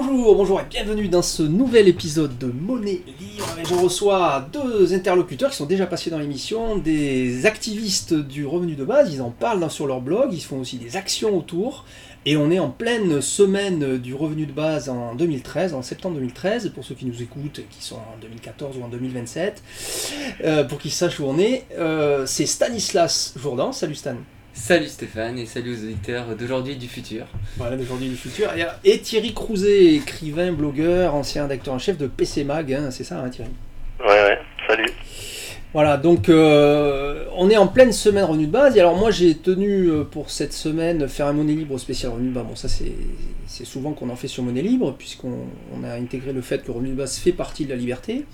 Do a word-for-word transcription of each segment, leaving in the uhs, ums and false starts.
Bonjour, bonjour et bienvenue dans ce nouvel épisode de Monnaie Libre. Et je reçois deux interlocuteurs qui sont déjà passés dans l'émission, des activistes du revenu de base, ils en parlent sur leur blog, ils font aussi des actions autour. Et on est en pleine semaine du revenu de base en deux mille treize, en septembre deux mille treize, pour ceux qui nous écoutent, qui sont en deux mille quatorze ou en deux mille vingt-sept, euh, pour qu'ils sachent où on est. Euh, c'est Stanislas Jourdan, salut Stan. Salut Stéphane et salut aux auditeurs d'aujourd'hui et du futur. Voilà, d'aujourd'hui et du futur. Et Thierry Crouzet, écrivain, blogueur, ancien rédacteur en chef de P C Mag, hein, c'est ça hein, Thierry? Ouais, ouais, salut. Voilà, donc euh, on est en pleine semaine revenu de base, et alors moi j'ai tenu euh, pour cette semaine faire un Monnaie Libre spécial revenu de base. Bon, ça c'est, c'est souvent qu'on en fait sur Monnaie Libre, puisqu'on on a intégré le fait que le revenu de base fait partie de la liberté.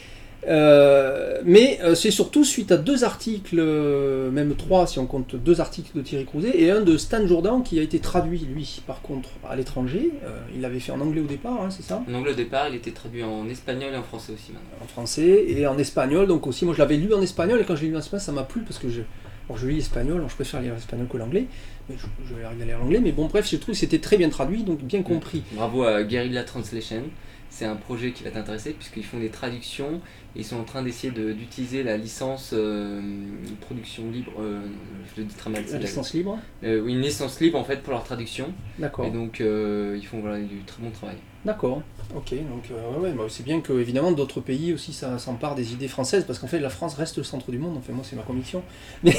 Euh, mais euh, c'est surtout suite à deux articles, euh, même trois si on compte deux articles de Thierry Crouzet et un de Stan Jourdan qui a été traduit lui par contre à l'étranger. Euh, il l'avait fait en anglais au départ, hein, c'est ça? En anglais au départ, il était traduit en espagnol et en français aussi maintenant. En français et en espagnol, donc aussi moi je l'avais lu en espagnol et quand je l'ai lu en espagnol ça m'a plu parce que je, alors je lis l'espagnol, alors je préfère lire l'espagnol que l'anglais, mais je, je vais arriver à lire l'anglais, mais bon bref je trouve que c'était très bien traduit, donc bien compris. Bravo à Guerrilla Translation. C'est un projet qui va t'intéresser puisqu'ils font des traductions et ils sont en train d'essayer de, d'utiliser la licence euh, production libre, euh, je le dis très mal. La licence la, libre euh, Oui, une licence libre en fait pour leur traduction. D'accord. Et donc euh, ils font voilà, du très bon travail. D'accord, ok, donc euh, ouais, bah, c'est bien que évidemment d'autres pays aussi ça s'emparent des idées françaises, parce qu'en fait la France reste le centre du monde, enfin moi c'est ma conviction, mais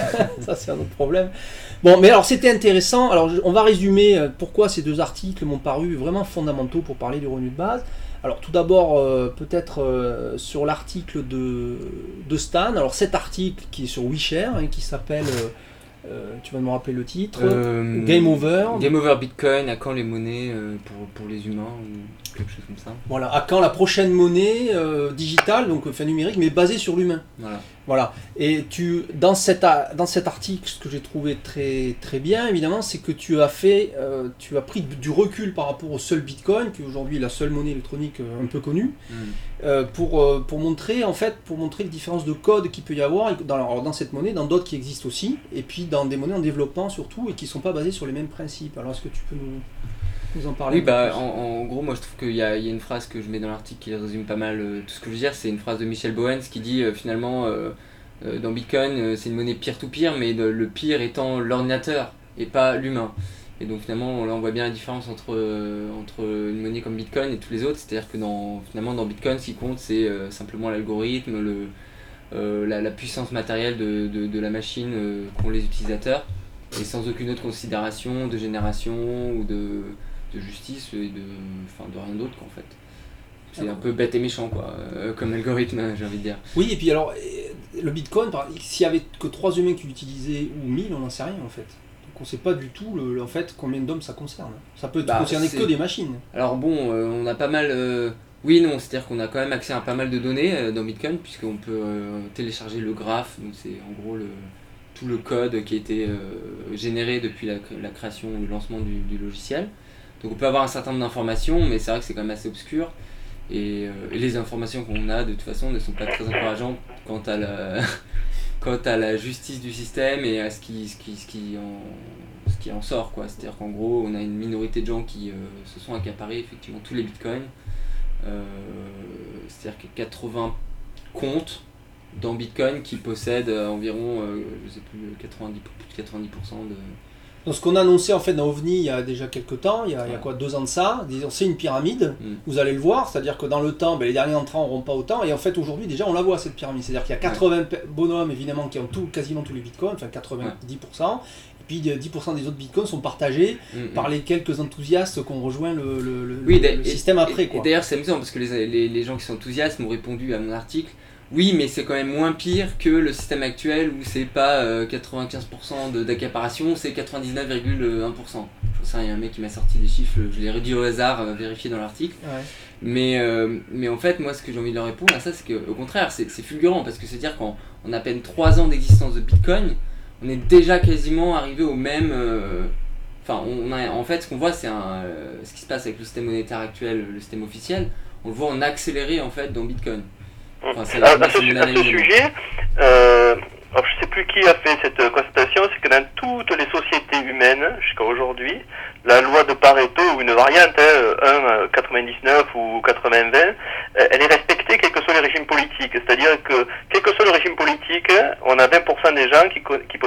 ça c'est un autre problème. Bon, mais alors c'était intéressant, alors on va résumer pourquoi ces deux articles m'ont paru vraiment fondamentaux pour parler du revenu de base. Alors tout d'abord euh, peut-être euh, sur l'article de, de Stan, alors cet article qui est sur WeShare, hein, qui s'appelle... Euh, Euh, tu vas me rappeler le titre. Euh, Game Over. Game Over Bitcoin, à quand les monnaies euh, pour, pour les humains ou quelque chose comme ça. Voilà, à quand la prochaine monnaie euh, digitale, donc enfin numérique, mais basée sur l'humain. Voilà. Voilà. Et tu, dans, cette, dans cet article, ce que j'ai trouvé très, très bien, évidemment, c'est que tu as fait, euh, tu as pris du recul par rapport au seul Bitcoin, qui est aujourd'hui la seule monnaie électronique euh, un peu connue, mm. euh, pour, euh, pour montrer en fait, pour montrer les différences de code qu'il peut y avoir dans, alors, dans cette monnaie, dans d'autres qui existent aussi, et puis dans des monnaies en développement surtout, et qui ne sont pas basées sur les mêmes principes. Alors est-ce que tu peux nous, nous en parler? Oui, bah en, en gros, moi je trouve qu'il y a, il y a une phrase que je mets dans l'article qui résume pas mal euh, tout ce que je veux dire. C'est une phrase de Michel Bowens qui dit euh, finalement euh, euh, dans Bitcoin euh, c'est une monnaie peer-to-peer, mais de, le pire étant l'ordinateur et pas l'humain. Et donc finalement là on voit bien la différence entre, euh, entre une monnaie comme Bitcoin et tous les autres. C'est-à-dire que dans, finalement dans Bitcoin ce qui compte c'est euh, simplement l'algorithme, le, euh, la, la puissance matérielle de, de, de la machine euh, qu'ont les utilisateurs, et sans aucune autre considération de génération ou de de justice et de, enfin, de rien d'autre qu'en fait. C'est un peu bête et méchant quoi, euh, comme algorithme j'ai envie de dire. Oui, et puis alors, le Bitcoin, s'il y avait que trois humains qui l'utilisaient ou mille, on n'en sait rien en fait. Donc on ne sait pas du tout le, en fait, combien d'hommes ça concerne. Ça peut bah, concerner c'est... que des machines. Alors bon, euh, on a pas mal... Euh... Oui non, c'est-à-dire qu'on a quand même accès à pas mal de données euh, dans Bitcoin, puisqu'on peut euh, télécharger le graphe, donc c'est en gros le... tout le code qui a été euh, généré depuis la, la création ou le lancement du, du logiciel. Donc on peut avoir un certain nombre d'informations, mais c'est vrai que c'est quand même assez obscur. Et, euh, et les informations qu'on a de toute façon ne sont pas très encourageantes quant à la, quant à la justice du système et à ce qui, ce qui, ce qui, en, ce qui en sort, quoi. C'est-à-dire qu'en gros on a une minorité de gens qui euh, se sont accaparés effectivement tous les bitcoins. Euh, c'est-à-dire qu'il y a quatre-vingts comptes dans Bitcoin qui possèdent environ euh, je sais plus, quatre-vingt-dix, plus de quatre-vingt-dix pour cent de... Donc ce qu'on a annoncé en fait dans OVNI il y a déjà quelques temps, il y a, ouais. il y a quoi, deux ans de ça, disons c'est une pyramide, mm. vous allez le voir, c'est-à-dire que dans le temps, ben, les derniers entrants n'auront pas autant, et en fait aujourd'hui déjà on la voit cette pyramide, c'est-à-dire qu'il y a quatre-vingts ouais. bonhommes évidemment qui ont tout, quasiment tous les bitcoins, enfin quatre-vingt-dix pour cent, ouais. et puis dix pour cent des autres bitcoins sont partagés mm. par les quelques enthousiastes qui ont rejoint le, le, le, oui, le système et, après. Et, quoi. et d'ailleurs c'est amusant parce que les, les, les gens qui sont enthousiastes m'ont répondu à mon article. Oui, mais c'est quand même moins pire que le système actuel où c'est pas euh, quatre-vingt-quinze pour cent de, d'accaparation, c'est quatre-vingt-dix-neuf virgule un pour cent. Je sais, il y a un mec qui m'a sorti des chiffres, je l'ai réduit au hasard, euh, vérifié dans l'article. Ouais. Mais, euh, mais en fait, moi, ce que j'ai envie de leur répondre à ça, c'est qu'au contraire, c'est, c'est fulgurant parce que c'est-à-dire qu'en en à peine trois ans d'existence de Bitcoin, on est déjà quasiment arrivé au même. Euh, enfin, on a, en fait, ce qu'on voit, c'est un, euh, ce qui se passe avec le système monétaire actuel, le système officiel, on le voit en accéléré en fait dans Bitcoin. Enfin, à, à, ce, à ce sujet, euh, alors je ne sais plus qui a fait cette constatation, c'est que dans toutes les sociétés humaines, jusqu'à aujourd'hui, la loi de Pareto, ou une variante, hein, un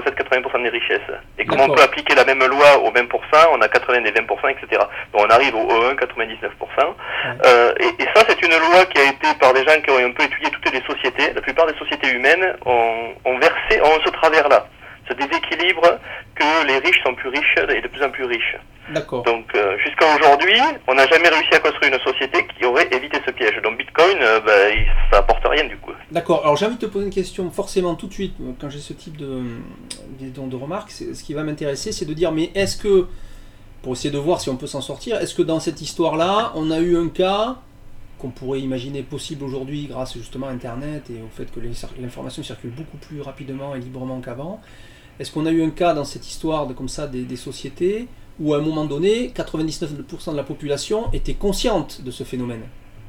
possède quatre-vingts pour cent des richesses. Et comme on peut appliquer la même loi au vingt pour cent, on a quatre-vingts et vingt pour cent, et cetera. Donc on arrive au E un, quatre-vingt-dix-neuf pour cent. Ouais. Euh, et, et ça, c'est une loi qui a été par des gens qui ont un peu étudié toutes les sociétés. La plupart des sociétés humaines ont, ont versé, ont ce travers-là. Ce déséquilibre que les riches sont plus riches et de plus en plus riches. D'accord. Donc euh, jusqu'à aujourd'hui, on n'a jamais réussi à construire une société qui aurait évité ce piège. Donc Bitcoin, euh, bah, il, ça apporte rien du coup. D'accord. Alors j'ai envie de te poser une question forcément tout de suite quand j'ai ce type de, de, de remarques. Ce qui va m'intéresser, c'est de dire mais est-ce que, pour essayer de voir si on peut s'en sortir, est-ce que dans cette histoire-là, on a eu un cas qu'on pourrait imaginer possible aujourd'hui grâce justement à Internet et au fait que l'information circule beaucoup plus rapidement et librement qu'avant. Est-ce qu'on a eu un cas dans cette histoire de comme ça des, des sociétés où à un moment donné, quatre-vingt-dix-neuf pour cent de la population était consciente de ce phénomène?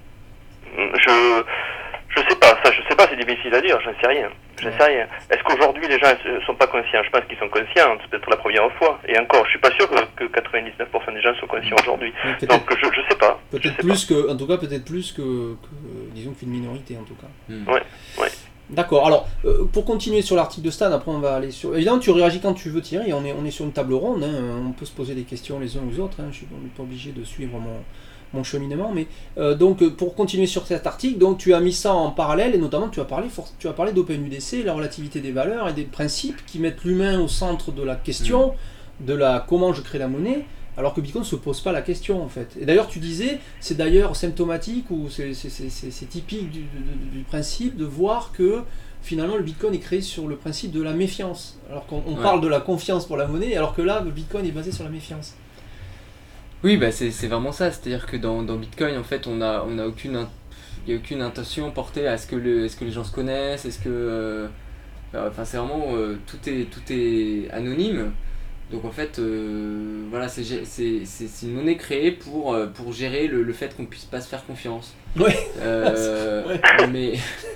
Je je sais pas, ça je sais pas, c'est difficile à dire, j'en sais rien. Je sais rien. Est-ce qu'aujourd'hui les gens ne sont pas conscients? Je pense qu'ils sont conscients, c'est peut-être la première fois. Et encore, je suis pas sûr que, que quatre-vingt-dix-neuf pour cent des gens sont conscients aujourd'hui. Donc je je sais pas. Peut-être plus pas. que, en tout cas peut-être plus que, que disons qu'une minorité en tout cas. Mm. Ouais, ouais. D'accord, alors euh, pour continuer sur l'article de Stan, après on va aller sur... Évidemment tu réagis quand tu veux Thierry, on est, on est sur une table ronde, hein, on peut se poser des questions les uns aux autres, hein, je suis pas obligé de suivre mon, mon cheminement, mais euh, donc pour continuer sur cet article, donc tu as mis ça en parallèle et notamment tu as parlé, tu as parlé d'OpenUDC, la relativité des valeurs et des principes qui mettent l'humain au centre de la question, mmh. de la comment je crée la monnaie, alors que Bitcoin ne se pose pas la question en fait. Et d'ailleurs tu disais, c'est d'ailleurs symptomatique ou c'est, c'est, c'est, c'est, c'est typique du, du, du principe de voir que finalement le Bitcoin est créé sur le principe de la méfiance. Alors qu'on on ouais. parle de la confiance pour la monnaie, alors que là le Bitcoin est basé sur la méfiance. Oui, bah c'est, c'est vraiment ça, c'est-à-dire que dans, dans Bitcoin en fait on a, on a aucune, il n'y a aucune intention portée à ce que, le, est-ce que les gens se connaissent, est-ce que... Euh, enfin c'est vraiment, euh, tout, est, tout est anonyme. Donc en fait, euh, voilà, c'est, c'est, c'est, c'est une monnaie créée pour, pour gérer le, le fait qu'on ne puisse pas se faire confiance. Ouais. Euh, ouais. Mais,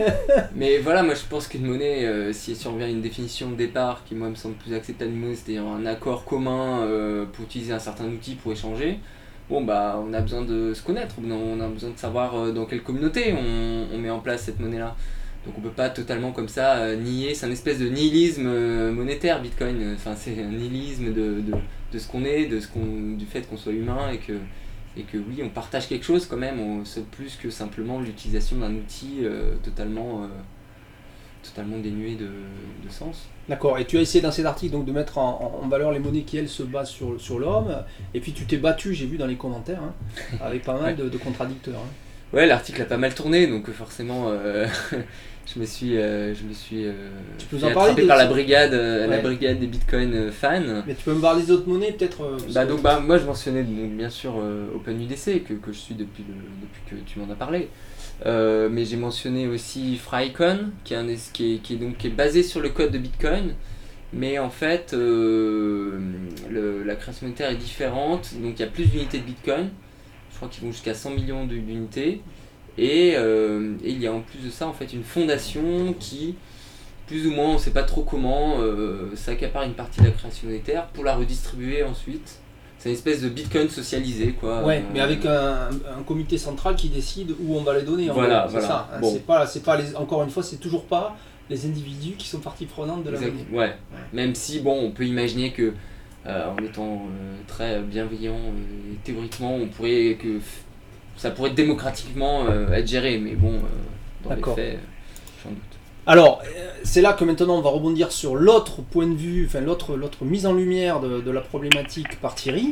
mais voilà, moi je pense qu'une monnaie, euh, si on revient à une définition de départ qui moi me semble plus acceptable d'une monnaie, c'est-à-dire un accord commun euh, pour utiliser un certain outil pour échanger, bon bah on a besoin de se connaître, on a besoin de savoir dans quelle communauté on, on met en place cette monnaie-là. Donc on peut pas totalement comme ça euh, nier, c'est un espèce de nihilisme euh, monétaire Bitcoin, enfin c'est un nihilisme de, de, de ce qu'on est, de ce qu'on, du fait qu'on soit humain et que, et que oui on partage quelque chose quand même, on, c'est plus que simplement l'utilisation d'un outil euh, totalement, euh, totalement dénué de, de sens. D'accord, et tu as essayé dans cet article donc, de mettre en, en valeur les monnaies qui elles se basent sur, sur l'homme, et puis tu t'es battu, j'ai vu dans les commentaires, hein, avec pas mal ouais. de, de contradicteurs. Hein. Ouais, l'article a pas mal tourné, donc forcément euh, je me suis, euh, je me suis euh, tu peux fait en parler attraper par la brigade, euh, ouais. la brigade des Bitcoin euh, fans. Mais tu peux me parler des autres monnaies peut-être euh, Bah donc bah moi je mentionnais donc, bien sûr euh, OpenUDC que, que je suis depuis, le, depuis que tu m'en as parlé. Euh, mais j'ai mentionné aussi Frycon qui est, un, qui, est, qui, est donc, qui est basé sur le code de Bitcoin. Mais en fait, euh, le, la création monétaire est différente, donc il y a plus d'unités de Bitcoin. Je crois qu'ils vont jusqu'à cent millions d'unités. Et, euh, et il y a en plus de ça en fait une fondation qui, plus ou moins on ne sait pas trop comment, euh, s'accapare une partie de la création monétaire pour la redistribuer ensuite. C'est une espèce de Bitcoin socialisé quoi. Ouais, mais avec un, un comité central qui décide où on va les donner. En voilà, fait. C'est voilà. ça. Hein, bon. C'est pas, c'est pas les, encore une fois, c'est toujours pas les individus qui sont partie prenante de la exact. monnaie. Ouais. ouais. Même si bon, on peut imaginer que euh, en étant euh, très bienveillant, euh, théoriquement, on pourrait que ça pourrait démocratiquement euh, être géré, mais bon, euh, dans D'accord. les faits, euh, j'en doute. Alors, c'est là que maintenant on va rebondir sur l'autre point de vue, enfin l'autre, l'autre mise en lumière de, de la problématique par Thierry,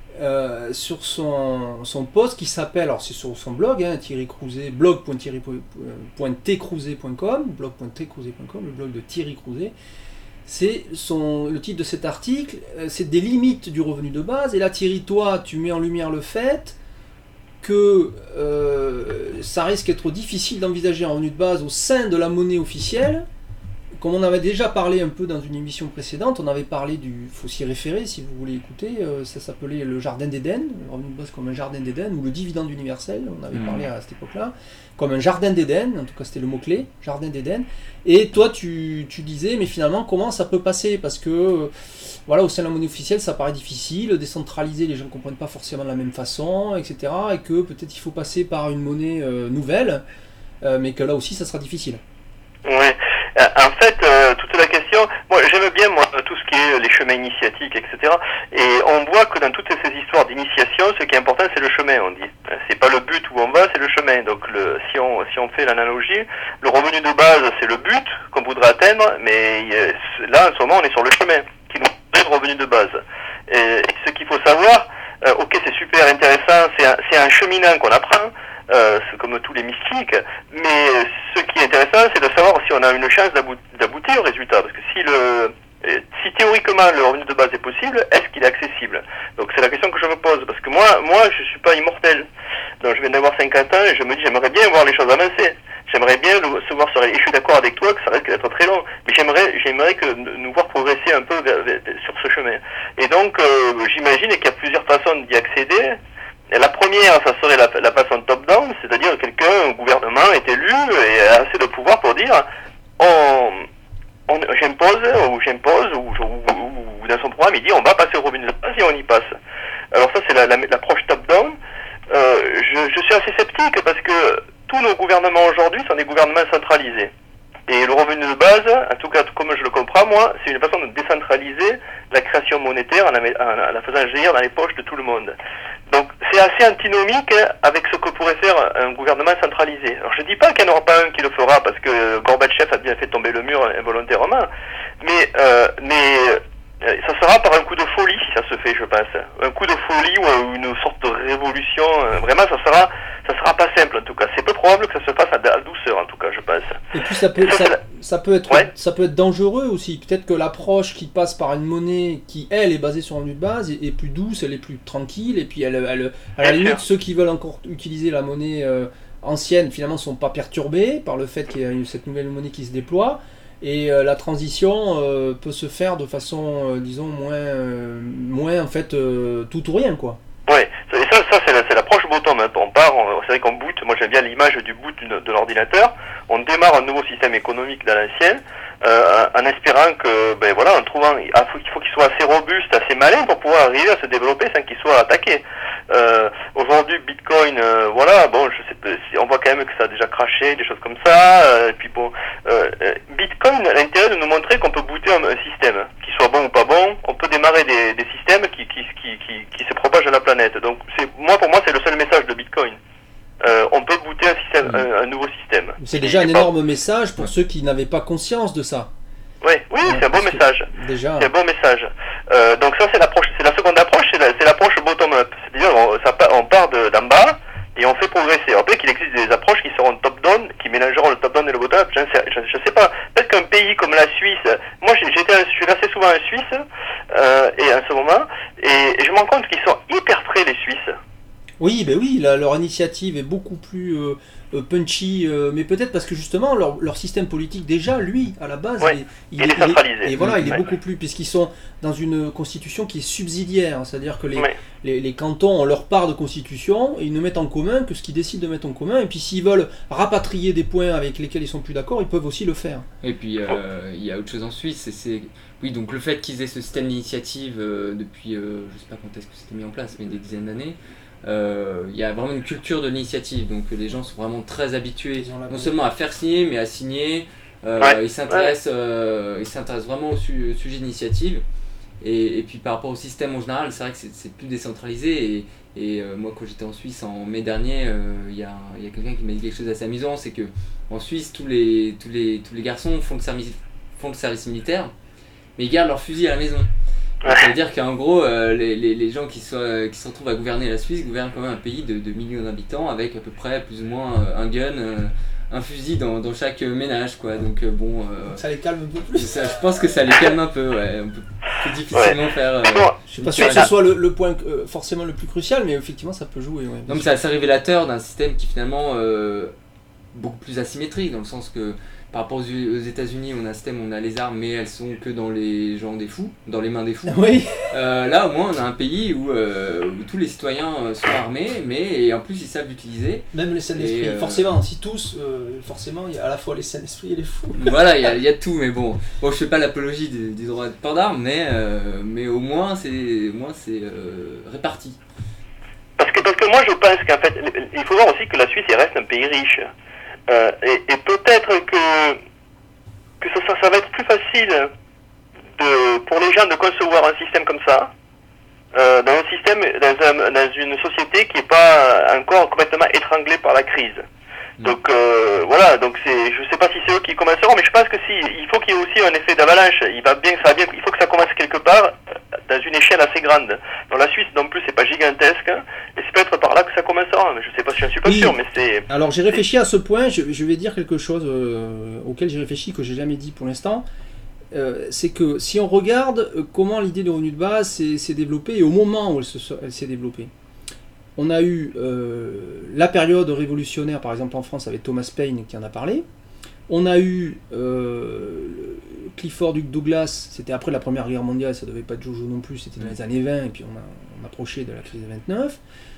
euh, sur son, son post qui s'appelle, alors c'est sur son blog, hein, Thierry Crouzet, blog point thierry point t crouzet point com, blog point t crouzet point com, le blog de Thierry Crouzet. C'est son, le titre de cet article, c'est des limites du revenu de base, et là Thierry, toi, tu mets en lumière le fait que euh, ça risque d'être difficile d'envisager un revenu de base au sein de la monnaie officielle. Comme on avait déjà parlé un peu dans une émission précédente, on avait parlé du, il faut s'y référer si vous voulez écouter, euh, ça s'appelait le jardin d'Éden, le revenu de base comme un jardin d'Éden, ou le dividende universel, on avait mmh. parlé à cette époque-là, comme un jardin d'Éden, en tout cas c'était le mot-clé, jardin d'Éden, et toi tu, tu disais, mais finalement comment ça peut passer, parce que euh, voilà, au sein de la monnaie officielle ça paraît difficile, décentralisé les gens ne comprennent pas forcément de la même façon, et cetera, et que peut-être il faut passer par une monnaie euh, nouvelle, euh, mais que là aussi ça sera difficile. Ouais. En fait, euh, toute la question, moi j'aime bien moi les chemins initiatiques, et cetera. Et on voit que dans toutes ces histoires d'initiation, ce qui est important, c'est le chemin, on dit. C'est pas le but où on va, c'est le chemin. Donc, le, si on si on fait l'analogie, le revenu de base, c'est le but qu'on voudrait atteindre, mais là, en ce moment, on est sur le chemin qui nous donne le revenu de base. Et, et ce qu'il faut savoir, euh, ok, c'est super intéressant, c'est un, c'est un cheminant qu'on apprend. Euh, c'est comme tous les mystiques, mais ce qui est intéressant, c'est de savoir si on a une chance d'aboutir au résultat, parce que si le si théoriquement le revenu de base est possible, est-ce qu'il est accessible? Donc c'est la question que je me pose, parce que moi, moi je suis pas immortel, donc je viens d'avoir cinquante ans et je me dis j'aimerais bien voir les choses avancer, j'aimerais bien le, se voir sur, et je suis d'accord avec toi que ça risque d'être très long, mais j'aimerais j'aimerais que nous voir progresser un peu vers, vers, sur ce chemin. Et donc euh, j'imagine qu'il y a plusieurs façons d'y accéder. Et la première, ça serait la, la façon top-down, c'est-à-dire quelqu'un, un gouvernement est élu et a assez de pouvoir pour dire on, on, j'impose, ou j'impose, ou, ou, ou, ou dans son programme, il dit on va passer au revenu de base et on y passe. Alors ça, c'est la, la, l'approche top-down. Euh, je, je suis assez sceptique parce que tous nos gouvernements aujourd'hui sont des gouvernements centralisés. Et le revenu de base, en tout cas comme je le comprends moi, c'est une façon de décentraliser la création monétaire en la, en la faisant jaillir dans les poches de tout le monde. Donc c'est assez antinomique avec ce que pourrait faire un gouvernement centralisé. Alors je dis pas qu'il n'y en aura pas un qui le fera parce que Gorbatchev a bien fait tomber le mur involontairement, mais euh, mais euh, ça sera par un coup de folie si ça se fait, je pense. Un coup de folie ou une sorte de révolution. Euh, vraiment, ça sera ça sera pas simple en tout cas. C'est peu probable que ça se fasse à, à douceur en tout cas, je pense. Et puis ça peut ça, ça, ça peut être ouais. ça peut être dangereux aussi. Peut-être que l'approche qui passe par une monnaie qui elle est basée sur un revenu de base est, est plus douce, elle est plus tranquille et puis elle, elle à la limite ceux qui veulent encore utiliser la monnaie euh, ancienne finalement sont pas perturbés par le fait qu'il y a cette nouvelle monnaie qui se déploie. Et euh, la transition euh, peut se faire de façon, euh, disons, moins, euh, moins en fait, euh, tout ou rien, quoi. Ouais, et ça, ça c'est, la, c'est l'approche bottom. Hein. On part, on, c'est vrai qu'on boot, moi j'aime bien l'image du boot d'une, de l'ordinateur. On démarre un nouveau système économique dans l'ancien, euh, en espérant que, ben voilà, en trouvant, il faut, il faut qu'il soit assez robuste, assez malin pour pouvoir arriver à se développer sans qu'il soit attaqué. Euh, aujourd'hui, Bitcoin, euh, voilà, bon, je sais, on voit quand même que ça a déjà craché, des choses comme ça. Euh, et puis bon, euh, Bitcoin a l'intérêt de nous montrer qu'on peut booter un, un système, qu'il soit bon ou pas bon. On peut démarrer des, des systèmes qui, qui, qui, qui, qui se propagent à la planète. Donc, c'est, moi, pour moi, c'est le seul message de Bitcoin. Euh, on peut booter un système, mmh. un, un nouveau système. C'est déjà un énorme message pour ceux qui n'avaient pas conscience de ça. Oui, oui, ouais, c'est un bon message. Déjà. C'est un bon message. Euh, donc ça, c'est l'approche, c'est la seconde approche, c'est, la, c'est l'approche bottom-up. C'est-à-dire, on, ça, on part de, d'en bas et on fait progresser. Après qu'il existe des approches qui seront top-down, qui mélangeront le top-down et le bottom-up, je ne sais, je, je sais pas. Peut-être qu'un pays comme la Suisse, moi j'étais, je suis assez souvent en Suisse, euh, et en ce moment, et, et je me rends compte qu'ils sont hyper prêts, les Suisses. Oui, ben oui, là, leur initiative est beaucoup plus euh, euh, punchy, euh, mais peut-être parce que justement leur, leur système politique déjà, lui, à la base, ouais, il, il, il est centralisé. Et voilà, il est ouais. beaucoup plus, puisqu'ils sont dans une constitution qui est subsidiaire, c'est-à-dire que les, ouais. les, les cantons ont leur part de constitution, et ils ne mettent en commun que ce qu'ils décident de mettre en commun, et puis s'ils veulent rapatrier des points avec lesquels ils sont plus d'accord, ils peuvent aussi le faire. Et puis euh, il y a autre chose en Suisse, c'est, c'est... oui, donc le fait qu'ils aient ce système d'initiative euh, depuis, euh, je sais pas quand est-ce que c'était mis en place, mais des dizaines d'années. Il euh, y a vraiment une culture de l'initiative, donc les gens sont vraiment très habitués non seulement à faire signer mais à signer. Euh, ouais. ils, s'intéressent, euh, ils s'intéressent vraiment au, su- au sujet d'initiative et, et puis par rapport au système en général, c'est vrai que c'est, c'est plus décentralisé et, et euh, moi quand j'étais en Suisse en mai dernier, il euh, y, a, y a quelqu'un qui m'a dit quelque chose d'assez amusant, c'est que en Suisse tous les, tous les, tous les garçons font le, service, font le service militaire mais ils gardent leur fusil à la maison. Donc, ça veut dire qu'en gros, euh, les, les, les gens qui, soient, qui se retrouvent à gouverner la Suisse gouvernent quand même un pays de, de millions d'habitants avec à peu près plus ou moins euh, un gun, euh, un fusil dans, dans chaque ménage, quoi. Donc euh, bon. Euh, ça les calme un peu plus. Ça, je pense que ça les calme un peu, ouais. On peut plus difficilement ouais. faire. Euh, je suis pas sûr que ce soit le, le point euh, forcément le plus crucial, mais effectivement ça peut jouer. Ouais, non, mais c'est assez révélateur d'un système qui finalement euh, beaucoup plus asymétrique dans le sens que. Par rapport aux États-Unis, on a un système où on a les armes, mais elles sont que dans les gens des fous, dans les mains des fous. Oui. Euh, là, au moins, on a un pays où, euh, où tous les citoyens sont armés, mais et en plus ils savent l'utiliser. Même les sains d'esprit. Euh... Forcément, si tous, euh, forcément, il y a à la fois les sains d'esprit et les fous. Voilà, il y a, il y a tout, mais bon, bon, je fais pas l'apologie du, du droit de port d'armes, mais euh, mais au moins c'est, au moins c'est euh, réparti. Parce que parce que moi je pense qu'en fait, il faut voir aussi que la Suisse reste un pays riche. Euh, et, et peut-être que, que ça, ça, ça va être plus facile de, pour les gens de concevoir un système comme ça, euh, dans un système, dans, un, dans une société qui n'est pas encore complètement étranglée par la crise. Donc euh, voilà, donc c'est, je sais pas si c'est eux qui commenceront, mais je pense que si, il faut qu'il y ait aussi un effet d'avalanche. Il va bien, ça va bien, il faut que ça commence quelque part dans une échelle assez grande. Dans la Suisse non plus, c'est pas gigantesque, hein, et c'est peut-être par là que ça commencera. Mais je sais pas, je suis pas oui. sûr, mais c'est. Alors j'ai réfléchi à ce point. Je, je vais dire quelque chose euh, auquel j'ai réfléchi que j'ai jamais dit pour l'instant. Euh, c'est que si on regarde comment l'idée de revenu de base s'est, s'est développée et au moment où elle, se, elle s'est développée. On a eu euh, la période révolutionnaire, par exemple en France, avec Thomas Paine qui en a parlé. On a eu euh, Clifford Douglas, c'était après la Première Guerre mondiale, ça ne devait pas être Jojo non plus, c'était dans les années vingt, et puis on, a, on approchait de la crise de vingt-neuf.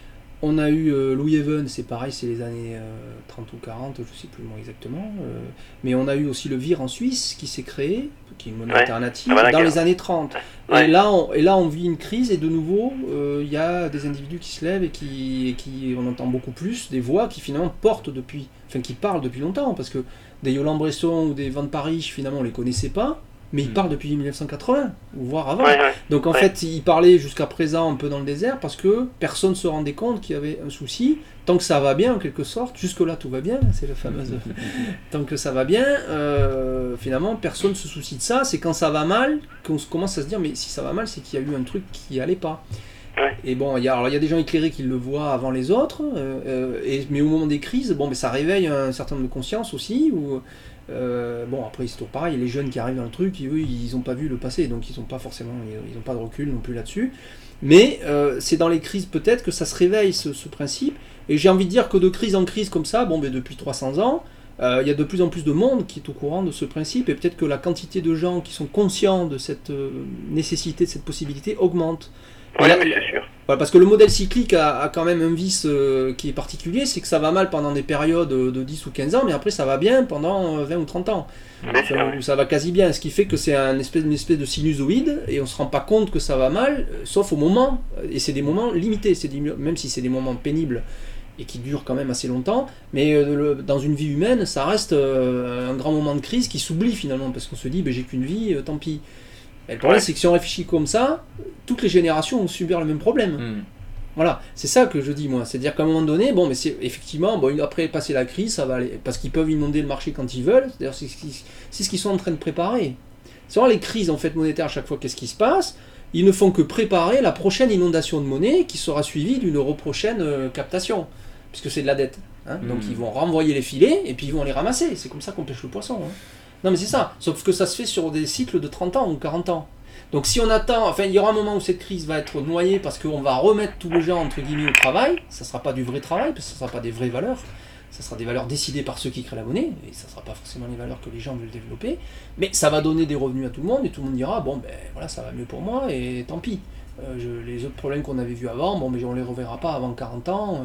On a eu euh, Louis Evans, c'est pareil, c'est les années euh, trente ou quarante, je ne sais plus moi exactement. Euh, mais on a eu aussi le V I R en Suisse qui s'est créé, qui est une monnaie ouais. alternative, dans les années trente. Ouais. Et, là, on, et là, on vit une crise et de nouveau, il euh, y a des individus qui se lèvent et qui, et qui, on entend beaucoup plus, des voix qui finalement portent depuis, enfin qui parlent depuis longtemps, parce que des Yolande Bresson ou des Van Parijs, finalement, on ne les connaissait pas. Mais il parle depuis mille neuf cent quatre-vingts, voire avant. Ouais, ouais. Donc en ouais. fait, il parlait jusqu'à présent un peu dans le désert parce que personne ne se rendait compte qu'il y avait un souci. Tant que ça va bien, en quelque sorte, jusque-là tout va bien, c'est le fameux... Tant que ça va bien, euh, finalement, personne ne se soucie de ça. C'est quand ça va mal qu'on commence à se dire, mais si ça va mal, c'est qu'il y a eu un truc qui n'allait pas. Ouais. Et bon, il y, a, y a des gens éclairés qui le voient avant les autres, euh, et, mais au moment des crises, bon, mais ça réveille un certain nombre de conscience aussi, où... Euh, bon après c'est toujours pareil, les jeunes qui arrivent dans le truc, eux ils n'ont pas vu le passé, donc ils n'ont pas forcément, ils n'ont pas de recul non plus là-dessus, mais euh, c'est dans les crises peut-être que ça se réveille ce, ce principe, et j'ai envie de dire que de crise en crise comme ça, bon ben depuis trois cents ans, il euh, y a de plus en plus de monde qui est au courant de ce principe, et peut-être que la quantité de gens qui sont conscients de cette euh, nécessité, de cette possibilité augmente. Oui, là, mais c'est sûr. Voilà, parce que le modèle cyclique a, a quand même un vice euh, qui est particulier, c'est que ça va mal pendant des périodes de dix ou quinze ans, mais après ça va bien pendant vingt ou trente ans. Donc, ça, où ça va quasi bien, ce qui fait que c'est un espèce, une espèce de sinusoïde, et on ne se rend pas compte que ça va mal, sauf au moment, et c'est des moments limités, c'est des, même si c'est des moments pénibles, et qui durent quand même assez longtemps, mais euh, le, dans une vie humaine, ça reste euh, un grand moment de crise qui s'oublie finalement, parce qu'on se dit, ben, j'ai qu'une vie, euh, tant pis. Et le problème, ouais. c'est que si on réfléchit comme ça, toutes les générations vont subir le même problème. Mm. Voilà, c'est ça que je dis moi. C'est-à-dire qu'à un moment donné, bon, mais c'est effectivement, bon, après passer la crise, ça va aller, parce qu'ils peuvent inonder le marché quand ils veulent. D'ailleurs, c'est, c'est ce qu'ils sont en train de préparer. C'est vraiment les crises en fait monétaires à chaque fois. Qu'est-ce qui se passe ? Ils ne font que préparer la prochaine inondation de monnaie qui sera suivie d'une prochaine euh, captation, puisque c'est de la dette. Hein. Mm. Donc ils vont renvoyer les filets et puis ils vont les ramasser. C'est comme ça qu'on pêche le poisson. Hein. Non mais c'est ça, sauf que ça se fait sur des cycles de trente ans ou quarante ans. Donc si on attend, enfin il y aura un moment où cette crise va être noyée parce qu'on va remettre tous les gens entre guillemets au travail, ça ne sera pas du vrai travail, parce que ça ne sera pas des vraies valeurs, ça sera des valeurs décidées par ceux qui créent la monnaie, et ça ne sera pas forcément les valeurs que les gens veulent développer, mais ça va donner des revenus à tout le monde, et tout le monde dira, bon ben voilà ça va mieux pour moi, et tant pis. Euh, je, les autres problèmes qu'on avait vus avant, bon mais on ne les reverra pas avant quarante ans.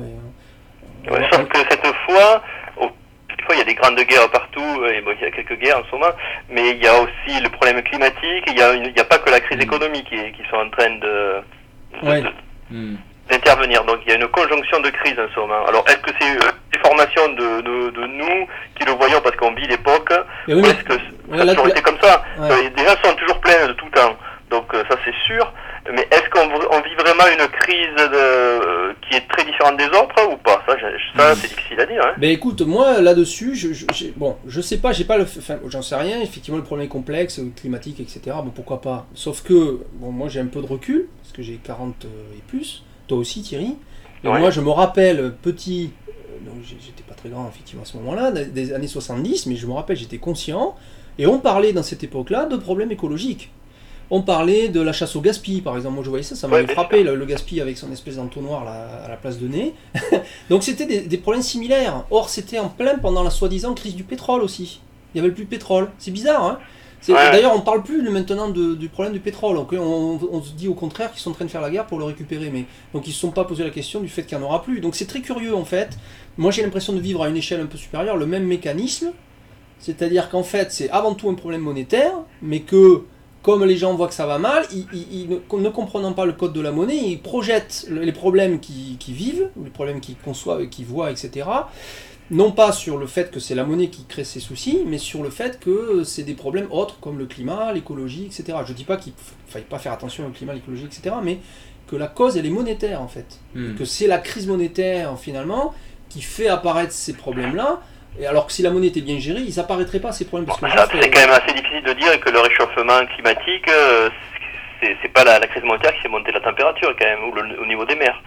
Et, ouais, sauf que cette fois... Oh. Il y a des grandes guerres partout, et bon, il y a quelques guerres en ce moment, mais il y a aussi le problème climatique, il n'y a, a pas que la crise mmh. économique qui, qui sont en train de, de, ouais. de, mmh. d'intervenir. Donc il y a une conjonction de crises en ce moment. Alors est-ce que c'est une formation de, de, de nous qui le voyons parce qu'on vit l'époque, oui, ou est-ce que ouais, ça a toujours été comme ça ouais. euh, Les gens sont toujours pleins de tout temps, donc euh, ça c'est sûr. Mais est-ce qu'on on vit vraiment une crise de, euh, qui est très différente des autres ou pas ? Ça, ça c'est difficile à dire. Hein. Ben écoute, moi là-dessus, je, je, j'ai, bon, je sais pas, j'ai pas le, enfin, j'en sais rien. Effectivement, le problème est complexe, climatique, et cetera. Bon, pourquoi pas ? Sauf que, bon, moi j'ai un peu de recul parce que j'ai quarante et plus. Toi aussi, Thierry. Et ouais. moi, je me rappelle petit, euh, donc j'étais pas très grand effectivement à ce moment-là, des années soixante-dix, mais je me rappelle, j'étais conscient. Et on parlait dans cette époque-là de problèmes écologiques. On parlait de la chasse au gaspille, par exemple. Moi, je voyais ça, ça m'avait ouais, frappé, le, le gaspille avec son espèce d'entonnoir là, à la place de nez. Donc, c'était des, des problèmes similaires. Or, c'était en plein pendant la soi-disant crise du pétrole aussi. Il n'y avait plus de pétrole. C'est bizarre, hein c'est, ouais. D'ailleurs, on ne parle plus maintenant de, du problème du pétrole. Donc, on, on se dit au contraire qu'ils sont en train de faire la guerre pour le récupérer. Mais, donc, ils ne se sont pas posé la question du fait qu'il n'y en aura plus. Donc, c'est très curieux, en fait. Moi, j'ai l'impression de vivre à une échelle un peu supérieure le même mécanisme. C'est-à-dire qu'en fait, c'est avant tout un problème monétaire, mais que... Comme les gens voient que ça va mal, ils, ils, ils, ne, ne comprenant pas le code de la monnaie, ils projettent les problèmes qu'ils, qu'ils vivent, les problèmes qu'ils conçoivent et qu'ils voient, et cetera. non pas sur le fait que c'est la monnaie qui crée ces soucis, mais sur le fait que c'est des problèmes autres comme le climat, l'écologie, et cetera. Je dis pas qu'il ne faille pas faire attention au climat, l'écologie, et cetera, mais que la cause, elle est monétaire, en fait. Mm. Que c'est la crise monétaire, finalement, qui fait apparaître ces problèmes-là. Et alors que si la monnaie était bien gérée, ils n'apparaîtraient pas ces problèmes. Parce bon, que ça, c'est quand même assez difficile de dire que le réchauffement climatique, euh, c'est, c'est pas la, la crise monétaire qui fait monter la température quand même, ou le, au niveau des mers.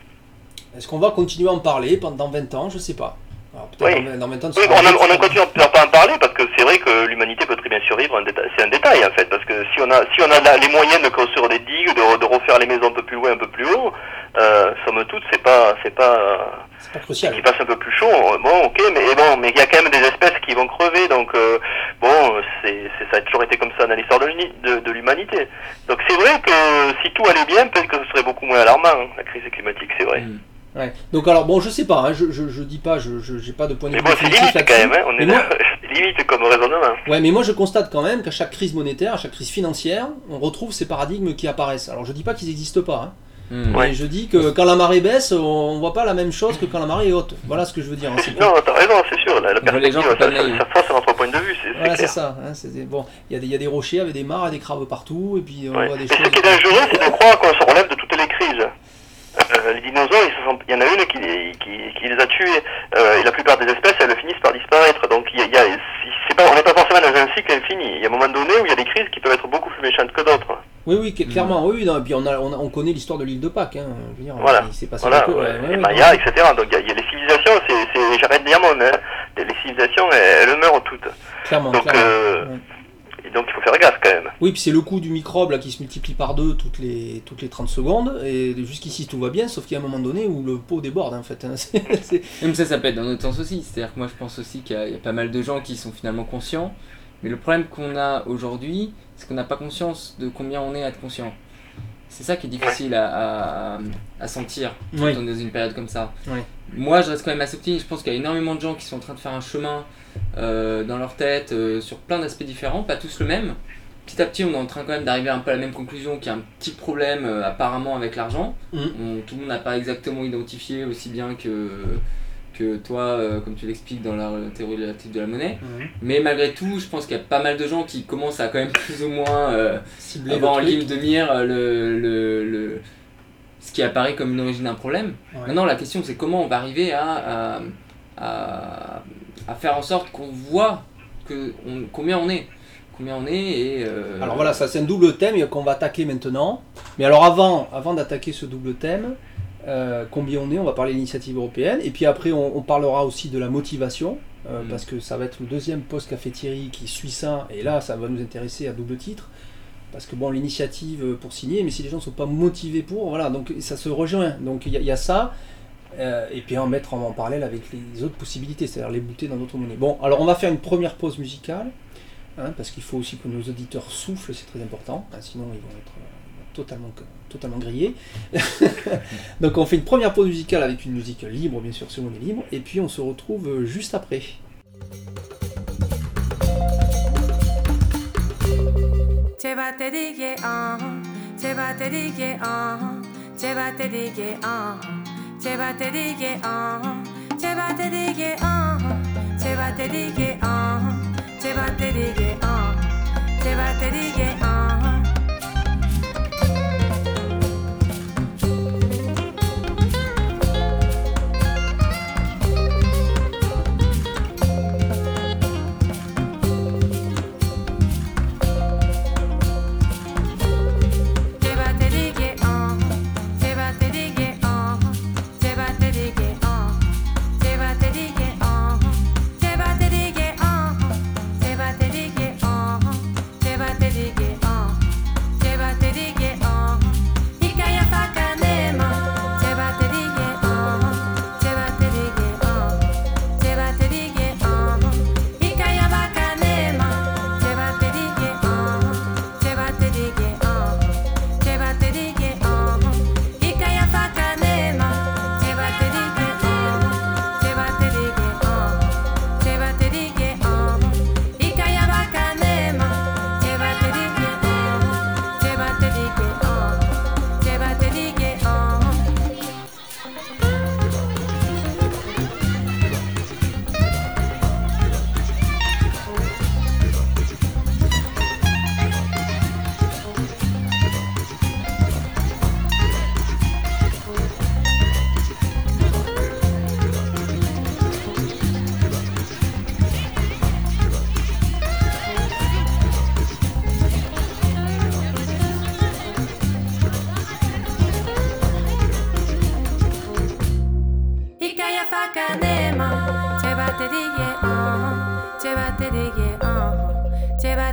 Est-ce qu'on va continuer à en parler pendant vingt ans? Je sais pas. Alors, oui, dans, dans vingt ans, oui on, a, on a continué à pas en parler parce que c'est vrai que l'humanité peut très bien survivre, un détail, c'est un détail en fait, parce que si on a, si on a la, les moyens de construire des digues, de, de refaire les maisons un peu plus loin, un peu plus haut, euh, somme toute, c'est pas, c'est pas, c'est pas crucial. Qui passe un peu plus chaud, bon, ok, mais bon, mais il y a quand même des espèces qui vont crever, donc euh, bon, c'est, c'est, ça a toujours été comme ça dans l'histoire de, de, de l'humanité. Donc c'est vrai que si tout allait bien, peut-être que ce serait beaucoup moins alarmant, hein, la crise climatique, c'est vrai. Mmh. Ouais. Donc alors bon, je sais pas, hein, je, je je dis pas, je, je j'ai pas de point de vue. Mais bon, c'est limite quand même, hein, on est moi, limite comme raisonnement. Ouais, mais moi je constate quand même qu'à chaque crise monétaire, à chaque crise financière, on retrouve ces paradigmes qui apparaissent. Alors je dis pas qu'ils n'existent pas, hein, mmh. mais ouais. je dis que quand la marée baisse, on voit pas la même chose que quand la marée est haute. Voilà ce que je veux dire. Hein, c'est non, t'as raison, c'est sûr. La, la perspective, ça, ça, ça force notre point de vue, c'est, voilà, c'est c'est ça. Hein, c'est des, bon, il y a des il y a des rochers avec des mares et des crabes partout, et puis on ouais. voit des mais choses. Ce qui est dangereux, c'est de croire qu'on se relève de toutes les crises. Euh, les dinosaures, ils se sont... il y en a une qui, qui, qui les a tués, euh, et la plupart des espèces, elles finissent par disparaître. Donc, il y a, il y a, c'est pas, on n'est pas forcément dans un cycle infini. Il y a un moment donné où il y a des crises qui peuvent être beaucoup plus méchantes que d'autres. Oui, oui, clairement, oui. Non, et puis on, a, on, a, on connaît l'histoire de l'île de Pâques. Hein, je veux dire, voilà, il s'est passé voilà peu, ouais, ouais, les ouais, Mayas, ouais. et cetera. Donc, il y a, il y a les civilisations, c'est, c'est j'arrête Diamond, hein. Les civilisations, elles, elles meurent toutes. Clairement, donc, clairement. Euh, ouais. Donc il faut faire gaffe quand même. Oui, puis c'est le coût du microbe là, qui se multiplie par deux toutes les, toutes les trente secondes, et jusqu'ici tout va bien, sauf qu'il y a un moment donné où le pot déborde en fait. Hein. C'est, c'est... Même ça, ça peut être dans notre sens aussi, c'est-à-dire que moi je pense aussi qu'il y a, il y a pas mal de gens qui sont finalement conscients, mais le problème qu'on a aujourd'hui, c'est qu'on n'a pas conscience de combien on est à être conscient. C'est ça qui est difficile à, à, à sentir oui. dans une période comme ça. Oui. Moi je reste quand même assez optimiste, je pense qu'il y a énormément de gens qui sont en train de faire un chemin Euh, dans leur tête, euh, sur plein d'aspects différents, pas tous le même. Petit à petit, on est en train quand même d'arriver un peu à la même conclusion qu'il y a un petit problème euh, apparemment avec l'argent. Mmh. On, tout le monde n'a pas exactement identifié aussi bien que, que toi, euh, comme tu l'expliques dans la théorie relative de la monnaie. Mmh. Mais malgré tout, je pense qu'il y a pas mal de gens qui commencent à quand même plus ou moins euh, avoir en ligne de mire le, le, le, ce qui apparaît comme une origine d'un problème. Ouais. Maintenant, la question, c'est comment on va arriver à... à, à à faire en sorte qu'on voit que on, combien on est, combien on est et. Euh... Alors voilà, ça c'est un double thème qu'on va attaquer maintenant. Mais alors avant, avant d'attaquer ce double thème, euh, combien on est, on va parler de l'initiative européenne. Et puis après, on, on parlera aussi de la motivation, euh, mmh. parce que ça va être le deuxième post Café Thierry qui suit ça. Et là, ça va nous intéresser à double titre. Parce que bon, l'initiative pour signer, mais si les gens ne sont pas motivés pour, voilà, donc ça se rejoint. Donc il y, y a ça. Euh, et puis en mettre en, en parallèle avec les autres possibilités, c'est-à-dire les bouter dans notre monnaie. Bon, alors on va faire une première pause musicale, hein, parce qu'il faut aussi que nos auditeurs soufflent, c'est très important, hein, sinon ils vont être euh, totalement, totalement grillés. Donc on fait une première pause musicale avec une musique libre, bien sûr, sur Monnaie Libre, et puis on se retrouve juste après. 제발 때리게 어 제발 때리게 어 제발 때리게 어 제발 때리게 어 제발 때리게 어 Dig it.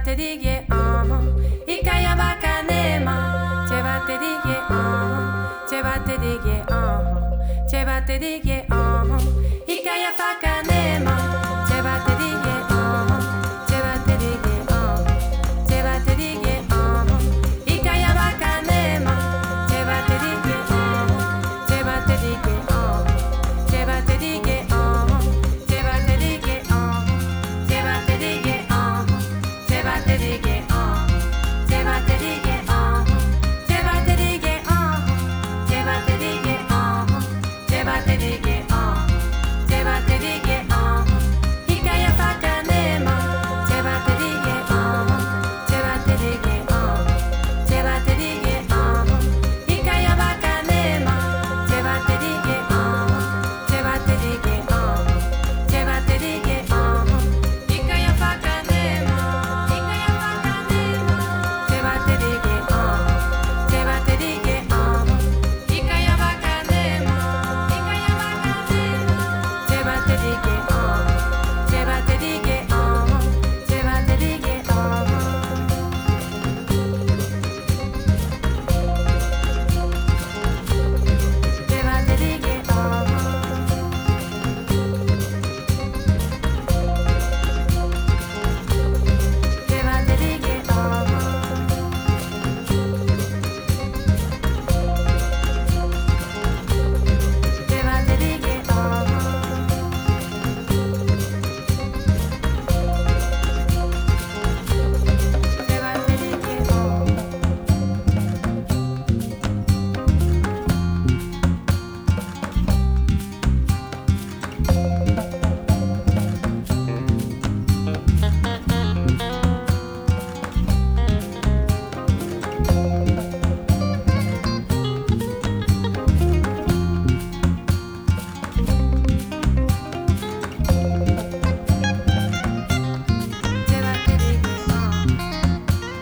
te dige uh Ikaya bakanema Cheba te dige uh Cheba te dige uh Cheba te dige uh Ikaya fakanema Cheba te dige uh Cheba te dige uh Cheba te dige uh Ikaya bakanema Cheba te dige uh Cheba te dige uh Cheba te dige uh Cheba te dige uh Cheba te dige uh Cheba te dige uh Cheba te dige uh Cheba te dige uh Cheba te dige uh Cheba te dige uh Cheba te dige uh Ikaya fakanema Cheba te dige uh Cheba te dige uh Cheba te dige uh Ikaya bakanema Cheba te dige uh Cheba te dige uh Cheba te dige uh Ikaya fakanema Ikaya fakanema Cheba te dige uh Cheba te dige uh Ikaya bakanema Ikaya bakanema Cheba te dige uh Cheba te dige uh Cheba te dige uh Cheba te dige uh Cheba te dige uh Cheba te dige uh Cheba te dige uh Cheba te dige uh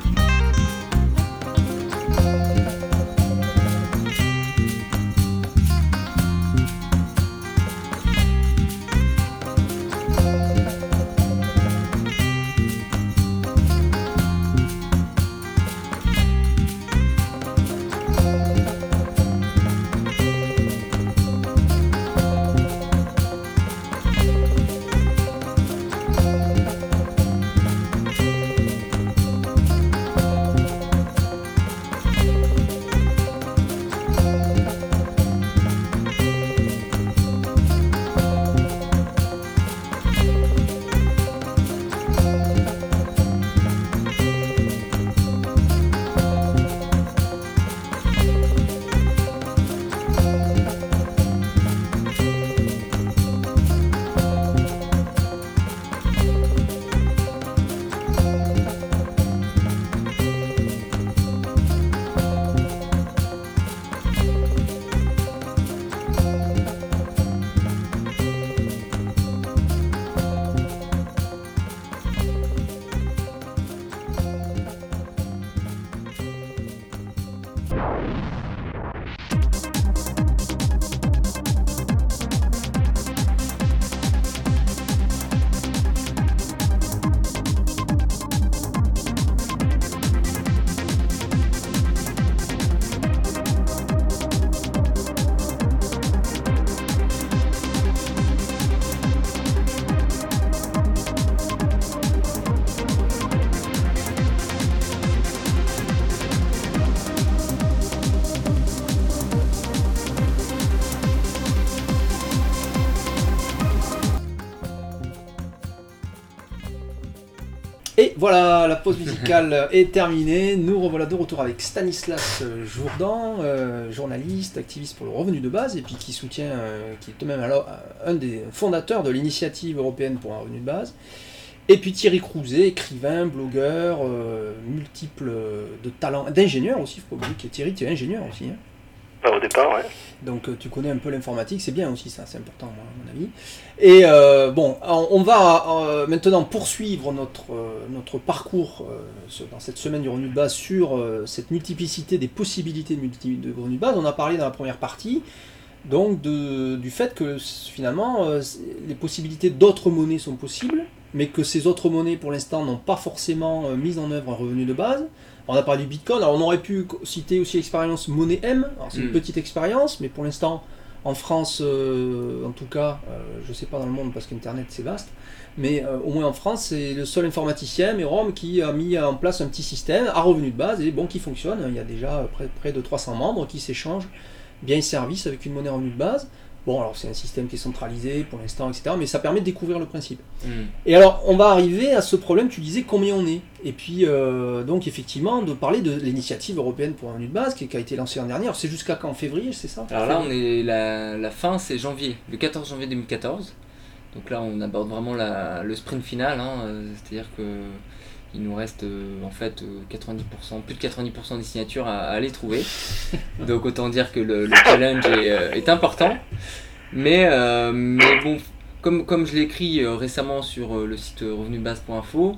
Et voilà, la pause musicale est terminée. Nous revoilà de retour avec Stanislas Jourdan, euh, journaliste, activiste pour le revenu de base, et puis qui soutient, euh, qui est même alors un des fondateurs de l'initiative européenne pour un revenu de base. Et puis Thierry Crouzet, écrivain, blogueur, euh, multiple de talents, d'ingénieur aussi, il faut pas oublier que Thierry, tu es ingénieur aussi. Hein. Au départ, ouais. Donc tu connais un peu l'informatique, c'est bien aussi ça, c'est important moi, à mon avis. Et euh, bon, on va euh, maintenant poursuivre notre, euh, notre parcours euh, dans cette semaine du revenu de base sur euh, cette multiplicité des possibilités de, multi- de revenu de base. On a parlé dans la première partie donc de, du fait que finalement euh, les possibilités d'autres monnaies sont possibles, mais que ces autres monnaies pour l'instant n'ont pas forcément euh, mis en œuvre un revenu de base. On a parlé du Bitcoin, alors on aurait pu citer aussi l'expérience Monnaie M, alors c'est mmh. une petite expérience, mais pour l'instant en France, euh, en tout cas, euh, je ne sais pas dans le monde parce qu'Internet c'est vaste, mais euh, au moins en France, c'est le seul informaticien, Mérom, qui a mis en place un petit système à revenu de base et bon, qui fonctionne. Il y a déjà près, près de trois cents membres qui s'échangent biens et services avec une monnaie revenu de base. Bon, alors c'est un système qui est centralisé pour l'instant, et cetera, mais ça permet de découvrir le principe. Mmh. Et alors, on va arriver à ce problème, tu disais combien on est. Et puis, euh, donc effectivement, de parler de l'initiative européenne pour un revenu de base qui, qui a été lancée l'année dernière. C'est jusqu'à quand, en février, c'est ça? Alors là, on est la, la fin, c'est janvier, le quatorze janvier deux mille quatorze. Donc là, on aborde vraiment la, le sprint final, hein, c'est-à-dire que il nous reste euh, en fait euh, quatre-vingt-dix pour cent, plus de quatre-vingt-dix pour cent des signatures à, à aller trouver. Donc autant dire que le, le challenge est, euh, est important. Mais, euh, mais bon, comme, comme je l'ai écrit euh, récemment sur euh, le site revenu de base point info,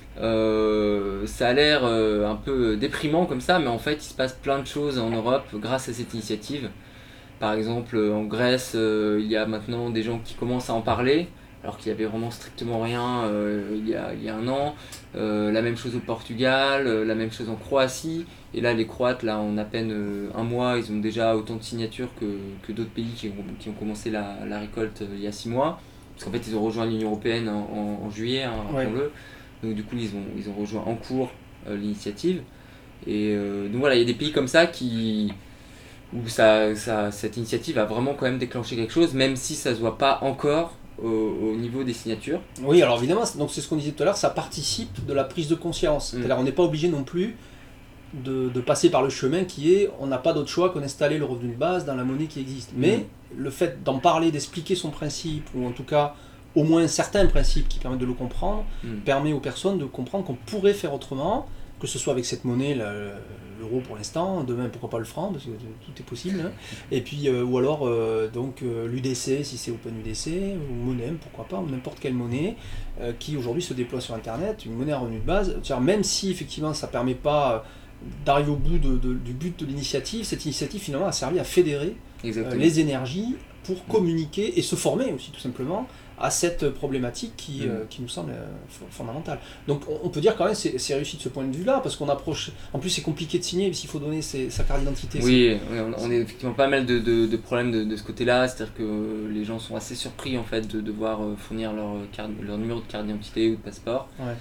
euh, ça a l'air euh, un peu déprimant comme ça, mais en fait il se passe plein de choses en Europe grâce à cette initiative. Par exemple, en Grèce, euh, il y a maintenant des gens qui commencent à en parler, alors qu'il y avait vraiment strictement rien euh, il, y a, il y a un an. Euh, la même chose au Portugal, euh, la même chose en Croatie. Et là, les Croates, là, en à peine euh, un mois, ils ont déjà autant de signatures que, que d'autres pays qui ont, qui ont commencé la, la récolte euh, il y a six mois. Parce qu'en fait, ils ont rejoint l'Union Européenne en, en, en juillet, hein, rappelons-le. Ouais. Donc du coup, ils ont, ils ont rejoint en cours euh, l'initiative. Et euh, donc voilà, il y a des pays comme ça qui... où ça, ça, cette initiative a vraiment quand même déclenché quelque chose, même si ça ne se voit pas encore au, au niveau des signatures. Oui, alors évidemment, donc c'est ce qu'on disait tout à l'heure, ça participe de la prise de conscience. Mmh. C'est-à-dire on n'est pas obligé non plus de, de passer par le chemin qui est, on n'a pas d'autre choix que d'installer le revenu de base dans la monnaie qui existe. Mais mmh. le fait d'en parler, d'expliquer son principe, ou en tout cas au moins certains principes qui permettent de le comprendre, mmh. permet aux personnes de comprendre qu'on pourrait faire autrement, que ce soit avec cette monnaie, l'euro pour l'instant, demain pourquoi pas le franc, parce que tout est possible, hein. Et puis euh, ou alors euh, donc euh, l'U D C si c'est OpenUDC, ou Monem pourquoi pas, ou n'importe quelle monnaie euh, qui aujourd'hui se déploie sur internet, une monnaie à revenu de base. Même si effectivement ça permet pas d'arriver au bout de, de, du but de l'initiative, cette initiative finalement a servi à fédérer euh, les énergies pour communiquer et se former aussi tout simplement à cette problématique qui, mmh. euh, qui nous semble euh, fondamentale. Donc on, on peut dire quand même que c'est, c'est réussi de ce point de vue-là, parce qu'on approche... En plus c'est compliqué de signer, s'il faut donner ses, sa carte d'identité. Oui, oui on, on a effectivement pas mal de, de, de problèmes de, de ce côté-là, c'est-à-dire que les gens sont assez surpris en fait de devoir fournir leur, carte, leur numéro de carte d'identité ou de passeport. Ouais.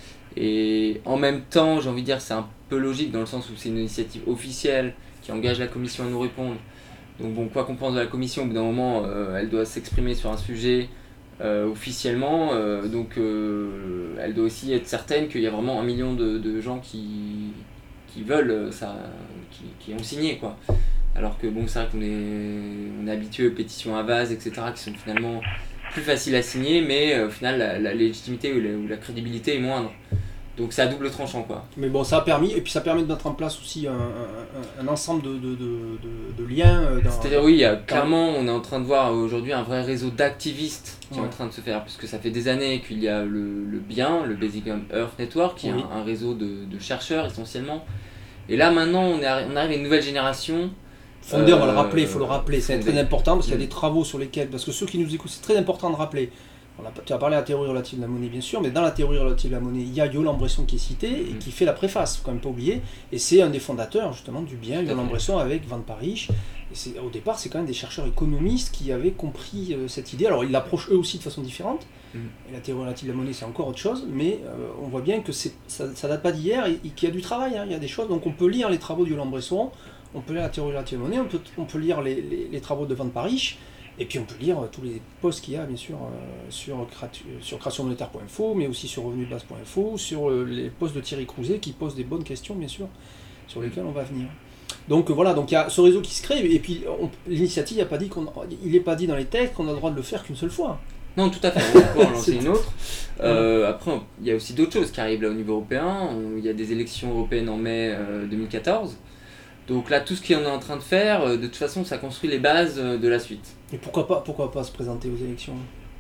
Et en même temps, j'ai envie de dire c'est un peu logique dans le sens où c'est une initiative officielle qui engage la Commission à nous répondre. Donc bon, quoi qu'on pense de la Commission, au bout d'un moment, euh, elle doit s'exprimer sur un sujet Euh, officiellement, euh, donc euh, elle doit aussi être certaine qu'il y a vraiment un million de, de gens qui, qui veulent ça, qui, qui ont signé quoi. Alors que bon, c'est vrai qu'on est, on est habitué aux pétitions à vase, et cetera, qui sont finalement plus faciles à signer, mais euh, au final la, la légitimité ou la, ou la crédibilité est moindre. Donc c'est à double tranchant quoi. Mais bon, ça a permis, et puis ça permet de mettre en place aussi un, un, un ensemble de, de, de, de, de liens. Dans, C'est-à-dire oui, il y a, clairement on est en train de voir aujourd'hui un vrai réseau d'activistes qui ouais. est en train de se faire, puisque ça fait des années qu'il y a le, le bien, le Basic Earth Network, qui oui. est un, un réseau de, de chercheurs essentiellement. Et là maintenant on, est, on arrive à une nouvelle génération. Fondé, euh, on va le rappeler, il faut le rappeler, c'est fondé. Très important parce qu'il y a des travaux sur lesquels, parce que ceux qui nous écoutent, c'est très important de rappeler. On a, tu as parlé de la théorie relative de la monnaie bien sûr, mais dans la théorie relative de la monnaie, il y a Yolande Bresson qui est cité et qui fait la préface, il ne faut quand même pas oublier, et c'est un des fondateurs justement du bien, Yolande Bresson avec Van Parijs. Et c'est, au départ, c'est quand même des chercheurs économistes qui avaient compris euh, cette idée. Alors ils l'approchent eux aussi de façon différente, mm. et la théorie relative de la monnaie c'est encore autre chose, mais euh, on voit bien que c'est, ça ne date pas d'hier et, et qu'il y a du travail, hein, il y a des choses, donc on peut lire les travaux de Yolande Bresson, on peut lire la théorie relative de la monnaie, on peut, on peut lire les, les, les travaux de Van Parijs. Et puis on peut lire tous les posts qu'il y a bien sûr euh, sur, sur création monétaire point info, mais aussi sur revenu de base point info, sur euh, les posts de Thierry Crouzet qui posent des bonnes questions bien sûr, sur lesquelles on va venir. Donc euh, voilà, donc il y a ce réseau qui se crée, et puis on, l'initiative, il n'est pas, dit qu'on, il est pas dit dans les textes qu'on a le droit de le faire qu'une seule fois. Non, tout à fait, on peut en lancer une autre. Euh, après, il y a aussi d'autres choses qui arrivent là au niveau européen, il y a des élections européennes en mai euh, deux mille quatorze. Donc là, tout ce qu'on est en train de faire, de toute façon, ça construit les bases de la suite. Et pourquoi pas, pourquoi pas se présenter aux élections ?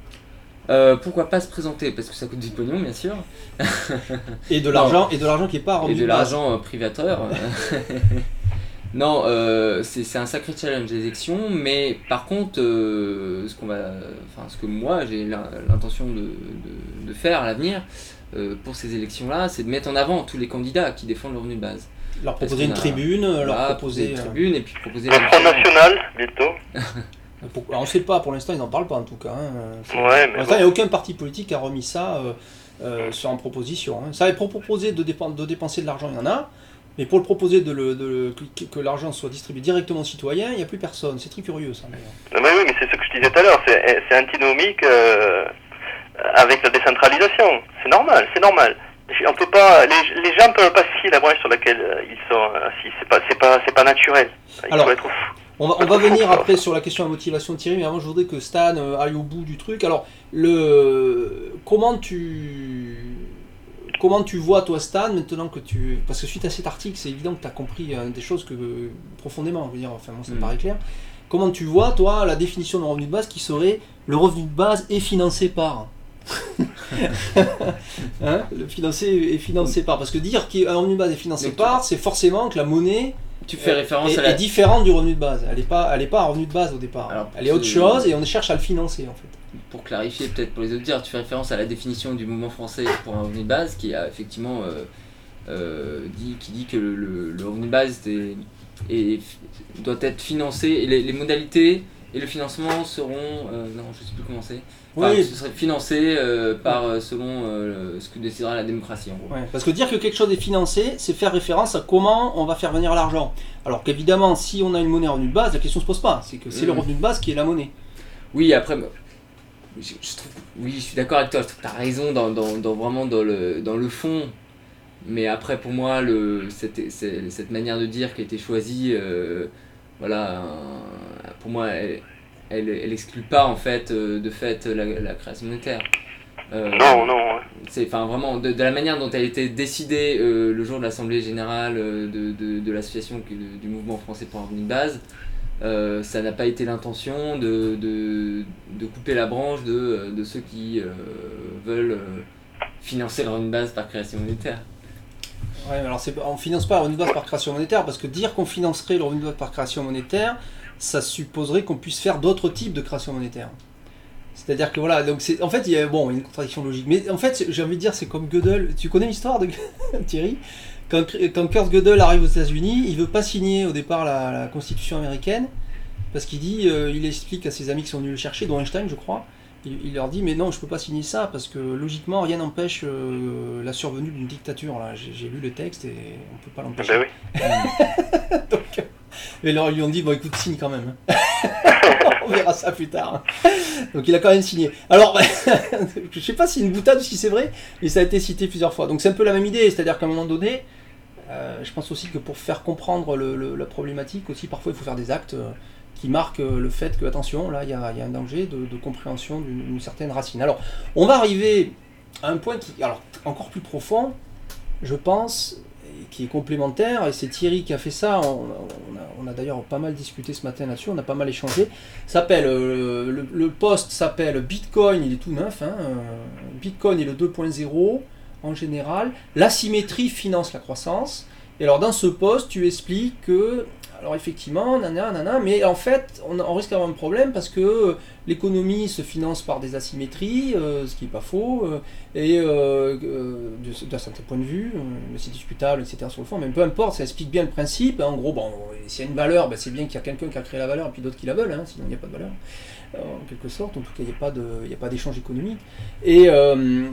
euh, Pourquoi pas se présenter ? Parce que ça coûte du pognon, bien sûr. Et de l'argent, et de l'argent qui est pas remis. Et de l'argent privateur. Non, euh, c'est, c'est un sacré challenge les élections, mais par contre, euh, ce qu'on va, enfin ce que moi j'ai l'intention de, de, de faire à l'avenir euh, pour ces élections-là, c'est de mettre en avant tous les candidats qui défendent le revenu de base. Leur proposer une a, tribune, voilà, leur proposer une tribune et puis proposer. Le Front National bientôt. Pour, alors on ne sait pas, pour l'instant ils n'en parlent pas en tout cas. Hein. Ouais, pour l'instant il n'y a aucun parti politique qui a remis ça euh, euh, sur en proposition. Hein. Ça, pour proposer de, dépen- de dépenser de l'argent, il y en a. Mais pour le proposer de, le, de le, que, que l'argent soit distribué directement aux citoyens, il n'y a plus personne. C'est très curieux ça d'ailleurs. Oui, oui, mais c'est ce que je disais tout à l'heure, c'est, c'est antinomique euh, avec la décentralisation. C'est normal, c'est normal. On peut pas, les, les gens ne peuvent pas scier la branche sur laquelle ils sont assis. C'est pas, c'est pas, c'est pas naturel. Il Alors, faut être on va, on va venir après sur la question de la motivation de Thierry, mais avant je voudrais que Stan euh, aille au bout du truc. Alors, le, comment tu... Comment tu vois, toi, Stan, maintenant que tu... Parce que suite à cet article, c'est évident que tu as compris euh, des choses que, euh, profondément, je veux dire, enfin, moi, ça me mmh. paraît clair. Comment tu vois, toi, la définition de revenu de base qui serait le revenu de base est financé par... hein le financé est financé par... Parce que dire qu'un revenu de base est financé Donc, par, c'est forcément que la monnaie tu fais référence est, à la... est différente du revenu de base. Elle n'est pas, elle est pas un revenu de base au départ. Alors, elle est autre chose et on cherche à le financer, en fait. Pour clarifier peut-être pour les auditeurs, tu fais référence à la définition du mouvement français pour un revenu de base qui a effectivement euh, euh, dit, qui dit que le, le, le revenu de base est, est, doit être financé et les, les modalités et le financement seront, euh, non je ne sais plus comment c'est, enfin, oui. ce serait financé euh, par euh, selon euh, ce que décidera la démocratie en gros. Ouais, parce que dire que quelque chose est financé, c'est faire référence à comment on va faire venir l'argent. Alors qu'évidemment, si on a une monnaie revenu de base, la question ne se pose pas, c'est que c'est mmh. le revenu de base qui est la monnaie. Oui, après... Je, je trouve, oui, je suis d'accord avec toi, je trouve que tu as raison dans, dans, dans, vraiment dans le, dans le fond, mais après pour moi, le, cette, cette, cette manière de dire qui a été choisie, euh, voilà, euh, pour moi, elle, elle, elle exclut pas en fait, euh, de fait la, la création monétaire. Euh, non, non. C'est, enfin, vraiment, de, de la manière dont elle a été décidée euh, le jour de l'Assemblée Générale euh, de, de, de l'association de, du mouvement français pour un revenu de base, Euh, ça n'a pas été l'intention de, de, de couper la branche de, de ceux qui euh, veulent euh, financer le revenu de base par création monétaire. Ouais, alors c'est, on ne finance pas le revenu de base par création monétaire parce que dire qu'on financerait le revenu de base par création monétaire, ça supposerait qu'on puisse faire d'autres types de création monétaire. C'est-à-dire que voilà, donc c'est, en fait, il y a bon, une contradiction logique. Mais en fait, j'ai envie de dire, c'est comme Gödel. Tu connais l'histoire de Thierry ? Quand, quand Kurt Gödel arrive aux États-Unis, il veut pas signer au départ la, la Constitution américaine parce qu'il dit, euh, il explique à ses amis qui sont venus le chercher, dont Einstein, je crois. Il, il leur dit, mais non, je peux pas signer ça parce que logiquement, rien n'empêche euh, la survenue d'une dictature. Là, j'ai, j'ai lu le texte et on peut pas l'empêcher. Ben oui. Donc, et alors ils lui ont dit, bon, écoute, signe quand même. On verra ça plus tard. Donc il a quand même signé. Alors, je sais pas si c'est une boutade ou si c'est vrai, mais ça a été cité plusieurs fois. Donc c'est un peu la même idée, c'est-à-dire qu'à un moment donné, euh, je pense aussi que pour faire comprendre le, le, la problématique, aussi parfois il faut faire des actes euh, qui marquent euh, le fait que, attention, là il y a, y a un danger de, de compréhension d'une, d'une certaine racine. Alors, on va arriver à un point qui, alors encore plus profond, je pense, qui est complémentaire, et c'est Thierry qui a fait ça, on, on, a, on a d'ailleurs pas mal discuté ce matin là-dessus, on a pas mal échangé, s'appelle, euh, le, le post s'appelle Bitcoin, il est tout neuf, hein, euh, Bitcoin est le deux point zéro en général, l'asymétrie finance la croissance, et alors dans ce post tu expliques que, alors effectivement, nanana, nanana, mais en fait on, on risque d'avoir un problème parce que l'économie se finance par des asymétries, euh, ce qui n'est pas faux, euh, et euh, euh, d'un certain point de vue, euh, c'est discutable, et cetera sur le fond, mais peu importe, ça explique bien le principe. En gros, bon, s'il y a une valeur, ben, c'est bien qu'il y a quelqu'un qui a créé la valeur et puis d'autres qui la veulent, hein, sinon il n'y a pas de valeur, euh, en quelque sorte, en tout cas il n'y a pas de, il n'y a pas d'échange économique. Et euh,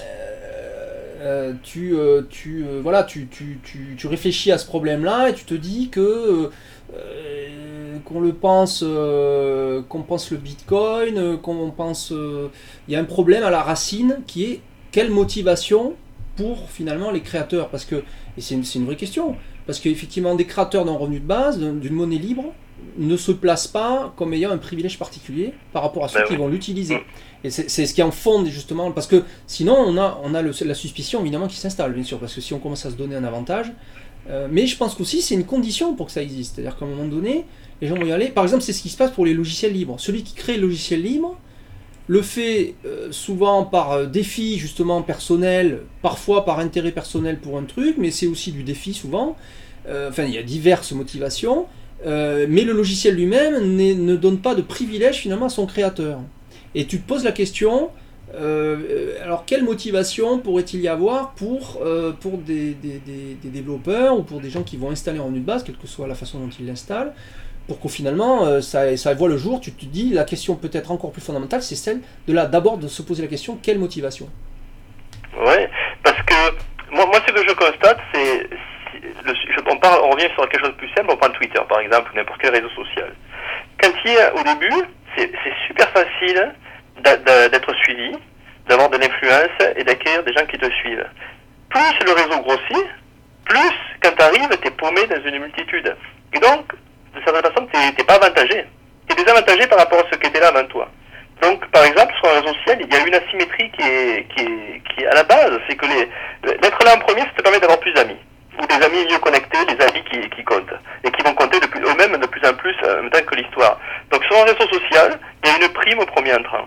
euh, tu, euh, tu, euh, voilà, tu, tu, tu, tu réfléchis à ce problème-là et tu te dis que euh, qu'on le pense, euh, qu'on pense le Bitcoin, euh, qu'on pense, euh, il y a un problème à la racine qui est quelle motivation pour finalement les créateurs, parce que et c'est une, c'est une vraie question, parce qu'effectivement des créateurs d'un revenu de base, d'une monnaie libre, ne se placent pas comme ayant un privilège particulier par rapport à ceux ben qui oui. vont l'utiliser. Et c'est, c'est ce qui en fonde justement, parce que sinon on a, on a le, la suspicion évidemment qui s'installe, bien sûr, parce que si on commence à se donner un avantage, euh, mais je pense qu'aussi c'est une condition pour que ça existe, c'est-à-dire qu'à un moment donné, les gens vont y aller. Par exemple, c'est ce qui se passe pour les logiciels libres. Celui qui crée le logiciel libre le fait euh, souvent par euh, défi justement personnel, parfois par intérêt personnel pour un truc, mais c'est aussi du défi souvent. euh, enfin il y a diverses motivations, euh, mais le logiciel lui-même ne donne pas de privilège finalement à son créateur. Et tu te poses la question, euh, alors quelle motivation pourrait-il y avoir pour, euh, pour des, des, des, des développeurs ou pour des gens qui vont installer un revenu de base, quelle que soit la façon dont ils l'installent, pour qu'au finalement euh, ça, ça voit le jour. Tu te dis, la question peut-être encore plus fondamentale, c'est celle de là, d'abord de se poser la question, quelle motivation? Ouais, parce que moi, moi ce que je constate, c'est, le, je, on, parle, on revient sur quelque chose de plus simple, on prend Twitter par exemple, ou n'importe quel réseau social. Quand il y a, au début, c'est, c'est super facile d'a, d'a, d'être suivi, d'avoir de l'influence et d'acquérir des gens qui te suivent. Plus le réseau grossit, plus quand tu arrives, tu es paumé dans une multitude. Et donc, de certaine façon, tu n'es pas avantagé. Tu es désavantagé par rapport à ceux qui étaient là avant toi. Donc, par exemple, sur un réseau social, il y a une asymétrie qui est, qui est, qui est à la base. C'est que les, d'être là en premier, ça te permet d'avoir plus d'amis. Ou des amis mieux connectés, des amis qui, qui comptent. Et qui vont compter de plus, eux-mêmes de plus en plus en même temps que l'histoire. Donc, sur un réseau social, il y a une prime au premier entrant.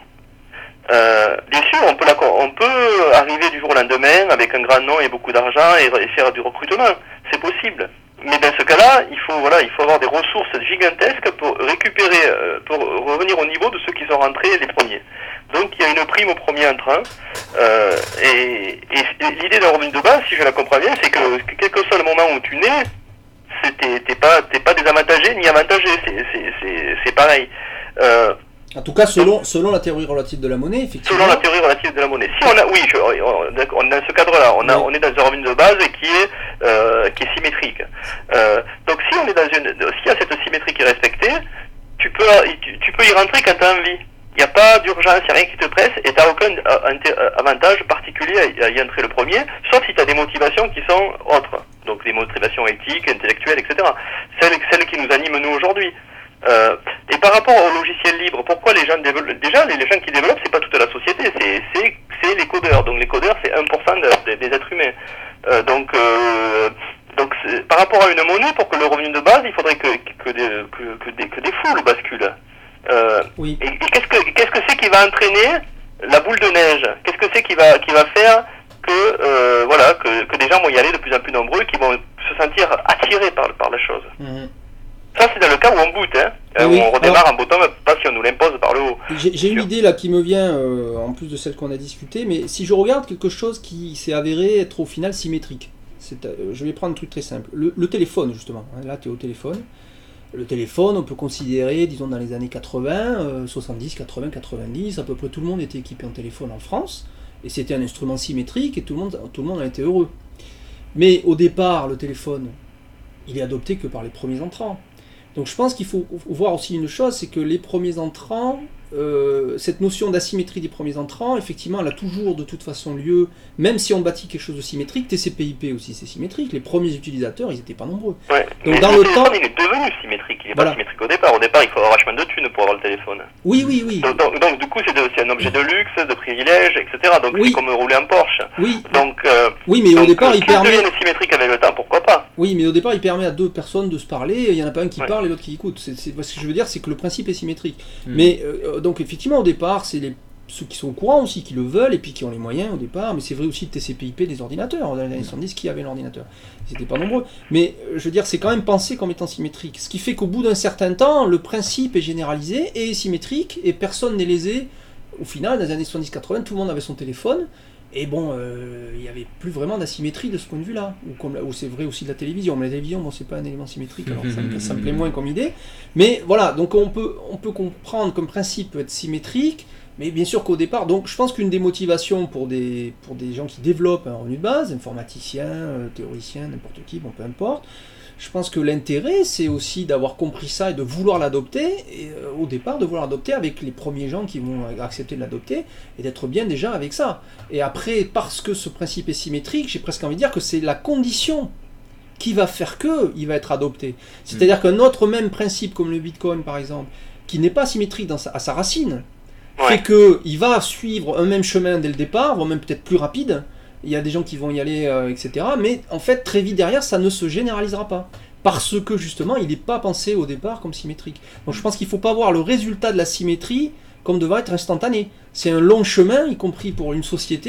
Euh, bien sûr, on peut, la, on peut arriver du jour au lendemain avec un grand nom et beaucoup d'argent et, et faire du recrutement. C'est possible. Mais dans ce cas-là, il faut voilà, il faut avoir des ressources gigantesques pour récupérer, euh, pour revenir au niveau de ceux qui sont rentrés les premiers. Donc il y a une prime au premier entrant. Euh, et, et, et l'idée d'un revenu de base, si je la comprends bien, c'est que quel que soit le moment où tu nais, c'est, t'es, t'es pas t'es pas désavantagé ni avantagé. C'est c'est c'est, c'est pareil. Euh, En tout cas, selon, selon la théorie relative de la monnaie, effectivement. Selon la théorie relative de la monnaie. Si on a, oui, je, on, on, dans ce cadre-là, on, a, oui. on est dans un revenu de base qui est, euh, qui est symétrique. Euh, donc si on est dans une, s'il y a cette symétrie qui est respectée, tu peux, tu, tu peux y rentrer quand tu as envie. Il n'y a pas d'urgence, il n'y a rien qui te presse et tu n'as aucun avantage particulier à y entrer le premier, sauf si tu as des motivations qui sont autres. Donc des motivations éthiques, intellectuelles, et cetera. Celles, celles qui nous animent nous aujourd'hui. Euh, et par rapport au logiciel libre, pourquoi les gens développent? Déjà, les, les gens qui développent, c'est pas toute la société, c'est, c'est, c'est les codeurs. Donc les codeurs, c'est un pour cent de, de, des êtres humains. Euh, donc, euh, donc par rapport à une monnaie, pour que le revenu de base, il faudrait que, que, des, que, que, des, que des foules basculent. Euh, oui. Et, et qu'est-ce que qu'est-ce que c'est qui va entraîner la boule de neige? Qu'est-ce que c'est qui va qui va faire que euh, voilà que, que des gens vont y aller de plus en plus nombreux, qui vont se sentir attirés par par la chose. Mmh. Ça, c'est dans le cas où on boot, hein, oui, où on redémarre alors, en bottom, pas si on nous l'impose par le haut. J'ai, j'ai une idée là qui me vient, euh, en plus de celle qu'on a discutée, mais si je regarde quelque chose qui s'est avéré être au final symétrique, c'est, euh, je vais prendre un truc très simple. Le, le téléphone, justement, hein, là tu es au téléphone. Le téléphone, on peut considérer, disons dans les années quatre-vingts, euh, soixante-dix, quatre-vingts, quatre-vingt-dix, à peu près tout le monde était équipé en téléphone en France, et c'était un instrument symétrique, et tout le monde, tout le monde en était heureux. Mais au départ, le téléphone, il est adopté que par les premiers entrants. Donc je pense qu'il faut voir aussi une chose, c'est que les premiers entrants, euh, cette notion d'asymétrie des premiers entrants, effectivement, elle a toujours de toute façon lieu, même si on bâtit quelque chose de symétrique. T C P I P aussi, c'est symétrique. Les premiers utilisateurs, ils n'étaient pas nombreux. Ouais, donc mais dans le, le téléphone, temps, il est devenu symétrique. Il n'est voilà. pas symétrique au départ. Au départ, il faut avoir vachement de thunes pour avoir le téléphone. Oui, oui, oui. Donc, donc, donc du coup, c'est, de, c'est un objet de luxe, de privilège, et cetera. Donc oui. c'est comme rouler en Porsche. Oui. Donc, euh, oui, mais donc, au départ, euh, il permet. devient symétrique avec le temps, pourquoi pas? Oui, mais au départ, il permet à deux personnes de se parler. Il n'y en a pas un qui ouais. parle et l'autre qui écoute. C'est, c'est, ce que je veux dire, c'est que le principe est symétrique. Mmh. Mais euh, donc effectivement, au départ, c'est les ceux qui sont au courant aussi, qui le veulent, et puis qui ont les moyens au départ, mais c'est vrai aussi de T C P I P des ordinateurs, dans les années soixante-dix, qui avaient l'ordinateur. Ils n'étaient pas nombreux. Mais, je veux dire, c'est quand même pensé comme étant symétrique. Ce qui fait qu'au bout d'un certain temps, le principe est généralisé et est symétrique, et personne n'est lésé. Au final, dans les années soixante-dix quatre-vingts, tout le monde avait son téléphone, et bon, euh, il n'y avait plus vraiment d'asymétrie de ce point de vue-là. Ou, comme, ou c'est vrai aussi de la télévision. Mais la télévision, bon, c'est pas un élément symétrique, alors ça, me, ça me plaît moins comme idée. Mais voilà, donc on peut, on peut comprendre comme principe peut être symétrique, mais bien sûr qu'au départ, donc je pense qu'une des motivations pour des, pour des gens qui développent un revenu de base, informaticiens, euh, théoriciens, n'importe qui, bon peu importe, je pense que l'intérêt c'est aussi d'avoir compris ça et de vouloir l'adopter, et euh, au départ de vouloir l'adopter avec les premiers gens qui vont accepter de l'adopter, et d'être bien déjà avec ça. Et après, parce que ce principe est symétrique, j'ai presque envie de dire que c'est la condition qui va faire qu'il va être adopté. C'est-à-dire mmh. qu'un autre même principe comme le Bitcoin par exemple, qui n'est pas symétrique dans sa, à sa racine, fait ouais. qu'il va suivre un même chemin dès le départ, voire même peut-être plus rapide, il y a des gens qui vont y aller, euh, et cetera. Mais en fait, très vite derrière, ça ne se généralisera pas. Parce que justement, il n'est pas pensé au départ comme symétrique. Donc je pense qu'il ne faut pas voir le résultat de la symétrie comme devant être instantané. C'est un long chemin, y compris pour une société,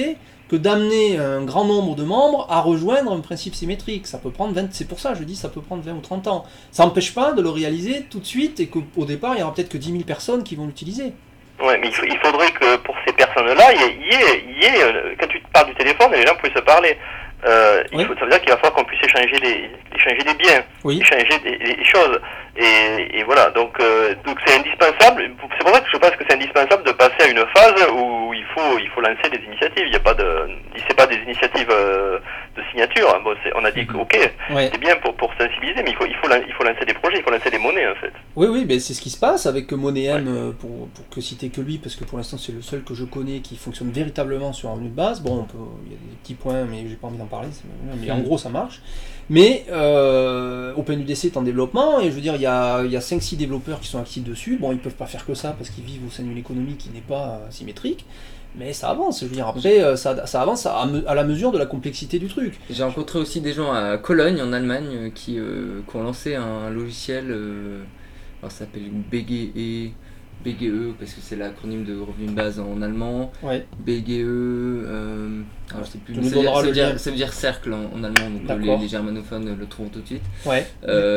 que d'amener un grand nombre de membres à rejoindre un principe symétrique. Ça peut prendre vingt, c'est pour ça je dis ça peut prendre vingt ou trente ans. Ça n'empêche pas de le réaliser tout de suite et qu'au départ il y aura peut-être que dix mille personnes qui vont l'utiliser. Ouais, mais il, faut, il faudrait que pour ces personnes-là, il y ait, il y ait, il y ait euh, quand tu te parles du téléphone, les gens puissent se parler. Euh, il oui. faut, ça veut dire qu'il va falloir qu'on puisse échanger des, échanger des biens, oui. échanger des, des choses. Et, et voilà, donc euh, donc c'est indispensable. C'est pour ça que je pense que c'est indispensable de passer à une phase où il faut il faut lancer des initiatives. Il y a pas de, c'est pas des initiatives euh, de signature. Bon, c'est, on a dit que ok, ouais. c'est bien pour pour sensibiliser, mais il faut il faut il faut lancer des projets, il faut lancer des monnaies en fait. Oui oui, mais c'est ce qui se passe avec Moneyem, ouais. pour pour que citer que lui, parce que pour l'instant c'est le seul que je connais qui fonctionne véritablement sur un revenu de base. Bon, on peut, il y a des petits points, mais j'ai pas envie d'en parler. Mais en gros ça marche. Mais euh, OpenUDC est en développement et je veux dire il y a, il y a cinq six développeurs qui sont actifs dessus. Bon, ils peuvent pas faire que ça parce qu'ils vivent au sein d'une économie qui n'est pas euh, symétrique, mais ça avance. Je veux dire après euh, ça, ça avance à, à la mesure de la complexité du truc. J'ai rencontré aussi des gens à Cologne en Allemagne qui, euh, qui ont lancé un logiciel, euh, alors ça s'appelle B G E. B G E parce que c'est l'acronyme de revenu de base en allemand. Ouais. B G E, euh, alors je sais plus, Tu ça, nous veut dire, donneras ça, le veut dire, lien. ça veut dire cercle en, en allemand, donc les, les germanophones le trouvent tout de suite. Ouais.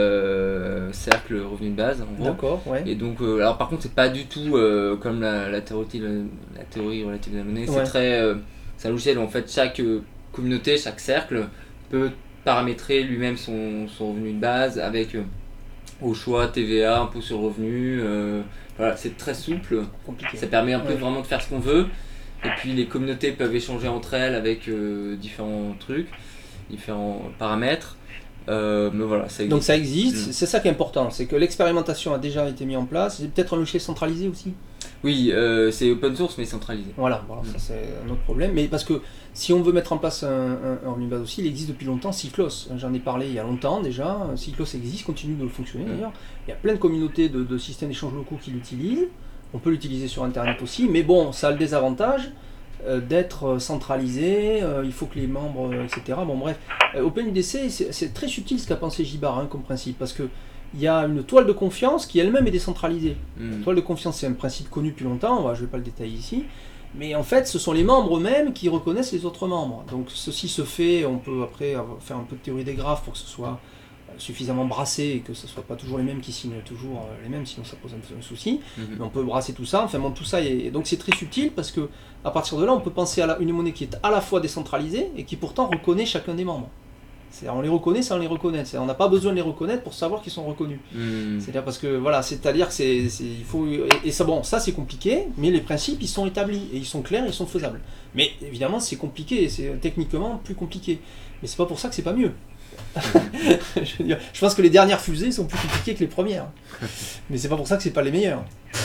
Euh, cercle, revenu de base en gros. D'accord, ouais. Et donc, euh, alors par contre, c'est pas du tout euh, comme la, la, théorie, la théorie relative de la monnaie, Ouais. c'est très. Euh, c'est un logiciel où en fait chaque euh, communauté, chaque cercle peut paramétrer lui-même son, son revenu de base avec euh, au choix T V A, impôt sur le revenu. Euh, Voilà, c'est très souple, Compliqué. Ça permet un peu ouais. vraiment de faire ce qu'on veut. Et puis les communautés peuvent échanger entre elles avec euh, différents trucs, différents paramètres. Euh, mais voilà, ça existe. Donc ça existe, mmh. c'est ça qui est important, c'est que l'expérimentation a déjà été mise en place. C'est peut-être un logiciel centralisé aussi. Oui, euh, c'est open source mais centralisé. Voilà, voilà mmh. ça c'est un autre problème. Mais parce que si on veut mettre en place un, un, un revenu de base aussi, il existe depuis longtemps Cyclos. J'en ai parlé il y a longtemps déjà. Cyclos existe, continue de fonctionner mmh. d'ailleurs. Il y a plein de communautés de, de systèmes d'échange locaux qui l'utilisent. On peut l'utiliser sur Internet aussi, mais bon, ça a le désavantage euh, d'être centralisé, euh, il faut que les membres, euh, et cetera. Bon bref, euh, OpenUDC, c'est, c'est très subtil ce qu'a pensé Gibar hein, comme principe, parce que il y a une toile de confiance qui elle-même est décentralisée. Mmh. La toile de confiance, c'est un principe connu depuis longtemps, je ne vais pas le détailler ici, mais en fait, ce sont les membres eux-mêmes qui reconnaissent les autres membres. Donc ceci se fait, on peut après faire un peu de théorie des graphes pour que ce soit suffisamment brassé et que ce ne soit pas toujours les mêmes qui signent toujours les mêmes, sinon ça pose un, un souci. Mmh. Mais on peut brasser tout ça, enfin bon, tout ça, est... donc c'est très subtil parce que à partir de là, on peut penser à la... une monnaie qui est à la fois décentralisée et qui pourtant reconnaît chacun des membres. C'est, on les reconnaît sans les reconnaître. C'est, on n'a pas besoin de les reconnaître pour savoir qu'ils sont reconnus. Mmh. C'est-à-dire parce que voilà, c'est-à-dire que c'est, c'est il faut et, et ça bon, ça c'est compliqué, mais les principes ils sont établis et ils sont clairs, ils sont faisables. Mais évidemment c'est compliqué, c'est techniquement plus compliqué. Mais c'est pas pour ça que c'est pas mieux. je, veux dire, je pense que les dernières fusées sont plus compliquées que les premières, mais c'est pas pour ça que c'est pas les meilleures.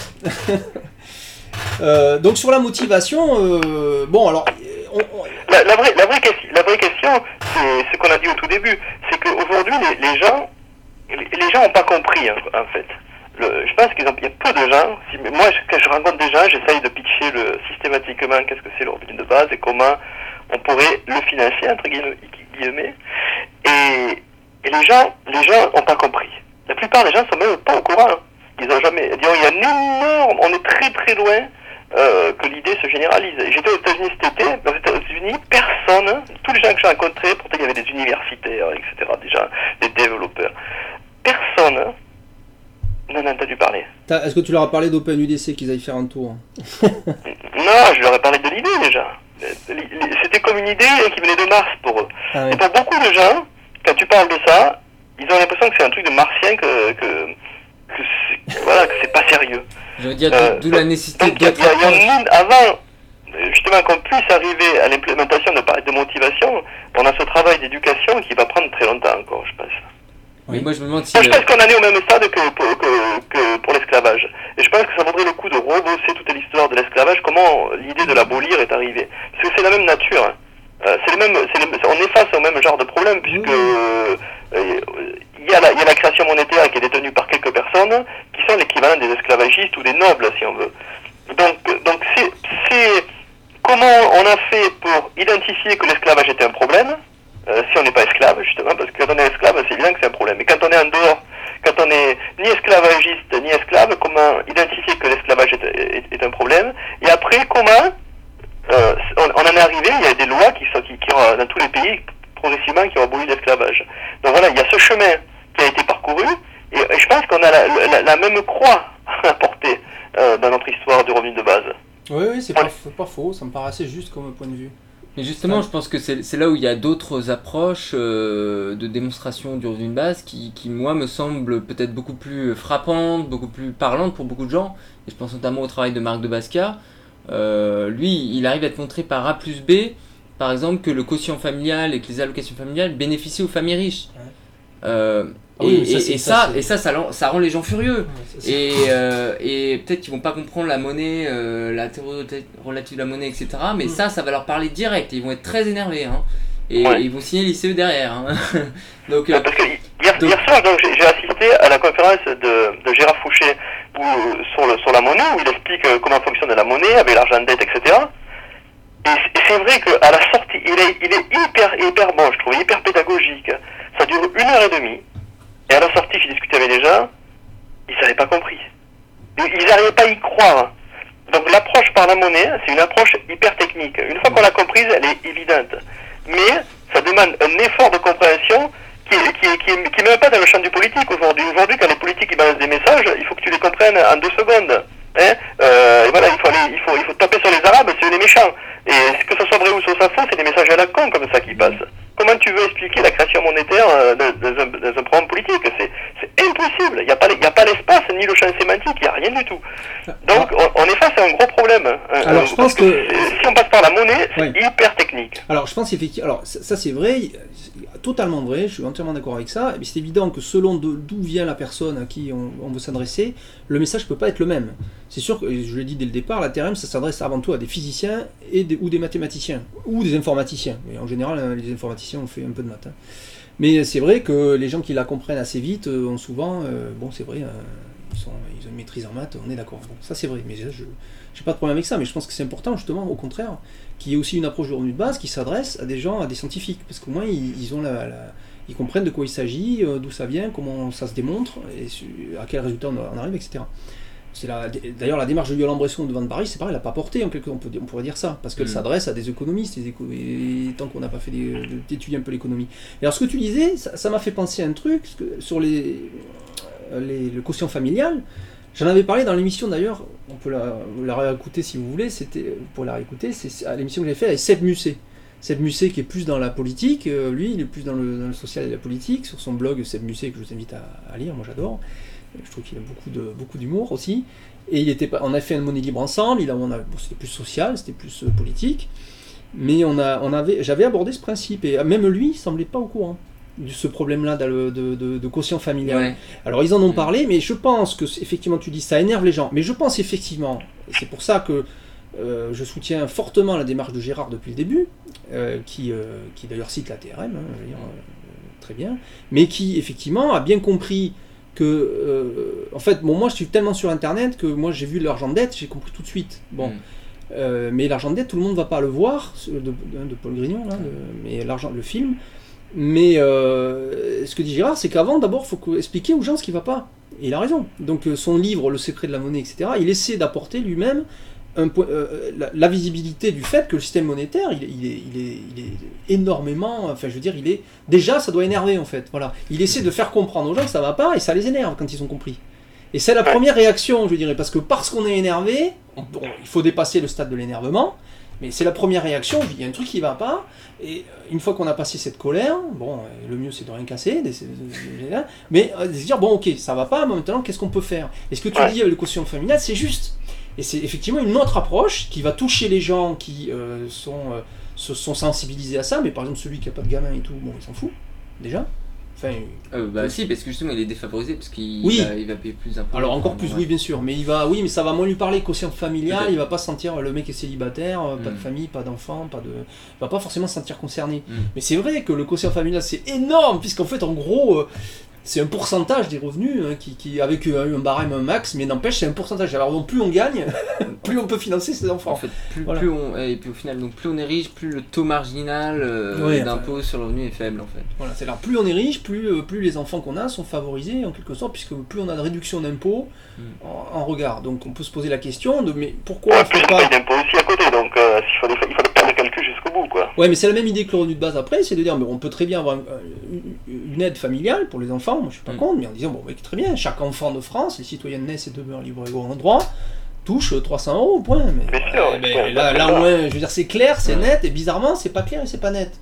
euh, donc sur la motivation, euh, bon alors. On, on... La, la, vraie, la, vraie question, la vraie question, c'est ce qu'on a dit au tout début, c'est qu'aujourd'hui les, les gens, les, les gens n'ont pas compris hein, en fait. Le, je pense qu'il y a peu de gens. Si, moi, je, quand je rencontre des gens, j'essaye de pitcher le, systématiquement qu'est-ce que c'est le revenu de base et comment on pourrait le financer entre guillemets. Et, et les gens, les gens n'ont pas compris. La plupart des gens sont même pas au courant. Hein. Ils ont jamais. Disons, il y a un énorme. On est très très loin. Euh, que l'idée se généralise. J'étais aux États-Unis cet été, aux États-Unis, personne, tous les gens que j'ai rencontrés, pourtant il y avait des universitaires, et cetera, déjà, des développeurs, personne n'en a entendu parler. T'as, est-ce que tu leur as parlé d'OpenUDC, qu'ils aillent faire un tour? Non, je leur ai parlé de l'idée déjà. C'était comme une idée qui venait de Mars pour eux. Ah oui. Et pour beaucoup de gens, quand tu parles de ça, ils ont l'impression que c'est un truc de martien, que, que, que, c'est, voilà, que c'est pas sérieux. Je veux dire, euh, d'où la nécessité donc, d'autres approches. Il y a une avant, justement, qu'on puisse arriver à l'implémentation de, de motivation, on a ce travail d'éducation qui va prendre très longtemps encore, je pense. Oui, moi je me demande si... Moi, je pense qu'on en est au même stade que pour, que, que pour l'esclavage. Et je pense que ça vaudrait le coup de rebosser toute l'histoire de l'esclavage, comment l'idée de l'abolir est arrivée. Parce que c'est la même nature. Hein. Euh, c'est le même, c'est le, on est face au même genre de problème, puisque euh, il y a la, il y a la création monétaire qui est détenue par quelques personnes, qui sont l'équivalent des esclavagistes ou des nobles, si on veut. Donc, donc c'est, c'est comment on a fait pour identifier que l'esclavage était un problème, euh, si on n'est pas esclave, justement, parce que quand on est esclave, c'est évident que c'est un problème. Mais quand on est en dehors, quand on est ni esclavagiste ni esclave, comment identifier que l'esclavage est, est, est un problème, et après, comment euh, on, on en est arrivé, il y a des lois qui sont qui, qui ont, dans tous les pays progressivement qui ont aboli l'esclavage. Donc voilà, il y a ce chemin qui a été parcouru, et, et je pense qu'on a la, la, la même croix à porter euh, dans notre histoire du revenu de base. Oui, oui, c'est pas, pas faux, ça me paraît assez juste comme point de vue. Mais justement, je pense que c'est, c'est là où il y a d'autres approches euh, de démonstration du revenu de base qui, qui, moi, me semblent peut-être beaucoup plus frappantes, beaucoup plus parlantes pour beaucoup de gens. Et je pense notamment au travail de Marc de Basquiat. Euh, lui, il arrive à te montrer par A plus B, par exemple, que le quotient familial et que les allocations familiales bénéficient aux familles riches. Euh, Ah oui, et, ça, et, c'est, et ça, ça, c'est... et ça, ça, ça rend les gens furieux. Ouais, ça, et, euh, et peut-être qu'ils vont pas comprendre la monnaie, euh, la théorie relative de la monnaie, et cetera. Mais mm. ça, ça va leur parler direct. Et ils vont être très énervés. Hein. Et, ouais. et ils vont signer l'I C E derrière. Hein. donc, euh, Parce que hier, donc... hier soir, donc, j'ai, j'ai assisté à la conférence de, de Gérard Fouché où, sur, le, sur la monnaie, où il explique comment fonctionne la monnaie, avec l'argent de dette, et cetera. Et c'est, et c'est vrai qu'à la sortie, il est, il est hyper, hyper bon, je trouve, hyper pédagogique. Ça dure une heure et demie. Et à la sortie, j'ai discuté avec les gens, ils n'avaient pas compris. Ils n'arrivaient pas à y croire. Donc l'approche par la monnaie, c'est une approche hyper technique. Une fois qu'on l'a comprise, elle est évidente. Mais ça demande un effort de compréhension qui n'est qui, qui, qui même pas dans le champ du politique aujourd'hui. Aujourd'hui, quand les politiques ils balancent des messages, il faut que tu les comprennes en deux secondes. Hein euh, et voilà, il faut, aller, il, faut, il faut taper sur les Arabes, c'est eux les méchants. Et que ce soit vrai ou que ce soit faux, c'est des messages à la con comme ça qui passent. Comment tu veux expliquer la création monétaire euh, dans, dans, un, dans un programme politique? C'est, c'est impossible. Il n'y a, a pas l'espace ni le champ sémantique, il n'y a rien du tout. Donc on, on est face à un gros problème. Alors euh, je pense que, que si on passe par la monnaie, c'est oui. hyper technique. Alors je pense effectivement, alors ça, ça c'est vrai, c'est totalement vrai, je suis entièrement d'accord avec ça. Mais c'est évident que selon de, d'où vient la personne à qui on, on veut s'adresser, le message ne peut pas être le même. C'est sûr que, je l'ai dit dès le départ, la T R M ça s'adresse avant tout à des physiciens et des, ou des mathématiciens, ou des informaticiens. Mais en général, les informaticiens on fait un peu de maths. Hein. Mais c'est vrai que les gens qui la comprennent assez vite euh, ont souvent, euh, bon c'est vrai, euh, ils, sont, ils ont une maîtrise en maths, on est d'accord. Bon, ça c'est vrai, mais je n'ai pas de problème avec ça, mais je pense que c'est important justement, au contraire, qu'il y ait aussi une approche de revenu de base qui s'adresse à des gens, à des scientifiques, parce qu'au moins ils, ils, ont la, la, ils comprennent de quoi il s'agit, euh, d'où ça vient, comment ça se démontre, et à quel résultat on arrive, et cetera. C'est la, d'ailleurs, la démarche de Yolande Bresson devant Paris, c'est pareil, elle n'a pas porté, en quelque, on, peut, on pourrait dire ça, parce qu'elle mmh. s'adresse à des économistes, des éco, et tant qu'on n'a pas fait des, d'étudier un peu l'économie. Et alors, ce que tu disais, ça, ça m'a fait penser à un truc, parce que sur les, les, le quotient familial, j'en avais parlé dans l'émission d'ailleurs, on peut la, la réécouter si vous voulez, c'était, pour la réécouter, c'est à l'émission que j'ai faite avec Seb Musset. Seb Musset qui est plus dans la politique, euh, lui, il est plus dans le, dans le social et la politique, sur son blog Seb Musset, que je vous invite à, à lire, moi j'adore. Je trouve qu'il a beaucoup, de, beaucoup d'humour aussi. Et il était pas, on a fait un monnaie libre ensemble, il a, on a, bon, c'était plus social, c'était plus euh, politique. Mais on a, on avait, j'avais abordé ce principe, et même lui, il ne semblait pas au courant de ce problème-là de, de, de, de quotient familial. Ouais. Alors ils en ont parlé, mais je pense que, effectivement, tu dis ça énerve les gens. Mais je pense effectivement, et c'est pour ça que euh, je soutiens fortement la démarche de Gérard depuis le début, euh, qui, euh, qui d'ailleurs cite la T R M, hein, je veux dire, euh, très bien, mais qui effectivement a bien compris que, euh, en fait, bon, moi je suis tellement sur internet que moi j'ai vu l'argent de dette, j'ai compris tout de suite. Bon, mm. euh, mais l'argent de dette, tout le monde ne va pas le voir, de, de, de Paul Grignon, là, le, mais l'argent, le film. Mais euh, ce que dit Gérard, c'est qu'avant, d'abord, il faut expliquer aux gens ce qui ne va pas. Et il a raison. Donc son livre, Le secret de la monnaie, et cetera, il essaie d'apporter lui-même un point, euh, la, la visibilité du fait que le système monétaire, il, il, est, il, est, il est énormément, enfin je veux dire, il est déjà, ça doit énerver en fait. Voilà, il essaie de faire comprendre aux gens que ça va pas et ça les énerve quand ils ont compris. Et c'est la première réaction, je dirais, parce que parce qu'on est énervé, bon, il faut dépasser le stade de l'énervement, mais c'est la première réaction. Il y a un truc qui va pas, et une fois qu'on a passé cette colère, bon, le mieux c'est de rien casser, mais de se dire bon, ok, ça va pas, mais maintenant qu'est-ce qu'on peut faire? Et ce que tu ouais. dis, le quotient familial, c'est juste. Et c'est effectivement une autre approche qui va toucher les gens qui euh, sont, euh, se sont sensibilisés à ça, mais par exemple celui qui n'a pas de gamin et tout, bon, il s'en fout, déjà. Enfin, euh, bah si, parce que justement il est défavorisé, parce qu'il oui. va, il va payer plus d'impôts. Alors encore plus, ouais. oui bien sûr, mais il va, oui, mais ça va moins lui parler quotient familial, peut-être. Il va pas se sentir, le mec est célibataire, mmh. pas de famille, pas d'enfant, pas de... il va pas forcément se sentir concerné. Mmh. Mais c'est vrai que le quotient familial c'est énorme, puisqu'en fait en gros... Euh, c'est un pourcentage des revenus hein, qui, qui, avec un, un barème max, mais n'empêche, c'est un pourcentage. Alors, donc, plus on gagne, plus on peut financer ses enfants. En fait, plus, voilà. plus on, et puis au final, donc plus on est riche, plus le taux marginal euh, ouais, d'impôt enfin, sur le revenu est faible en fait. Voilà, c'est-à-dire plus on est riche, plus, euh, plus les enfants qu'on a sont favorisés en quelque sorte, puisque plus on a de réduction d'impôts mm. en, en regard. Donc, on peut se poser la question de mais pourquoi ouais, on fait pas. Il y a d'impôts aussi à côté, donc euh, il faut il faut faire le calcul jusqu'au bout, quoi. Ouais, mais c'est la même idée que le revenu de base après, c'est de dire mais on peut très bien avoir une, une aide familiale pour les enfants, moi je suis pas mm. contre, mais en disant bon, bah, très bien, chaque enfant de France, les citoyens naissent et demeurent libres et égaux en droit, touche trois cents euros, point. Mais, bien sûr, euh, mais ouais, là, là au moins, je veux dire, c'est clair, c'est ouais. net, et bizarrement, c'est pas clair et c'est pas net.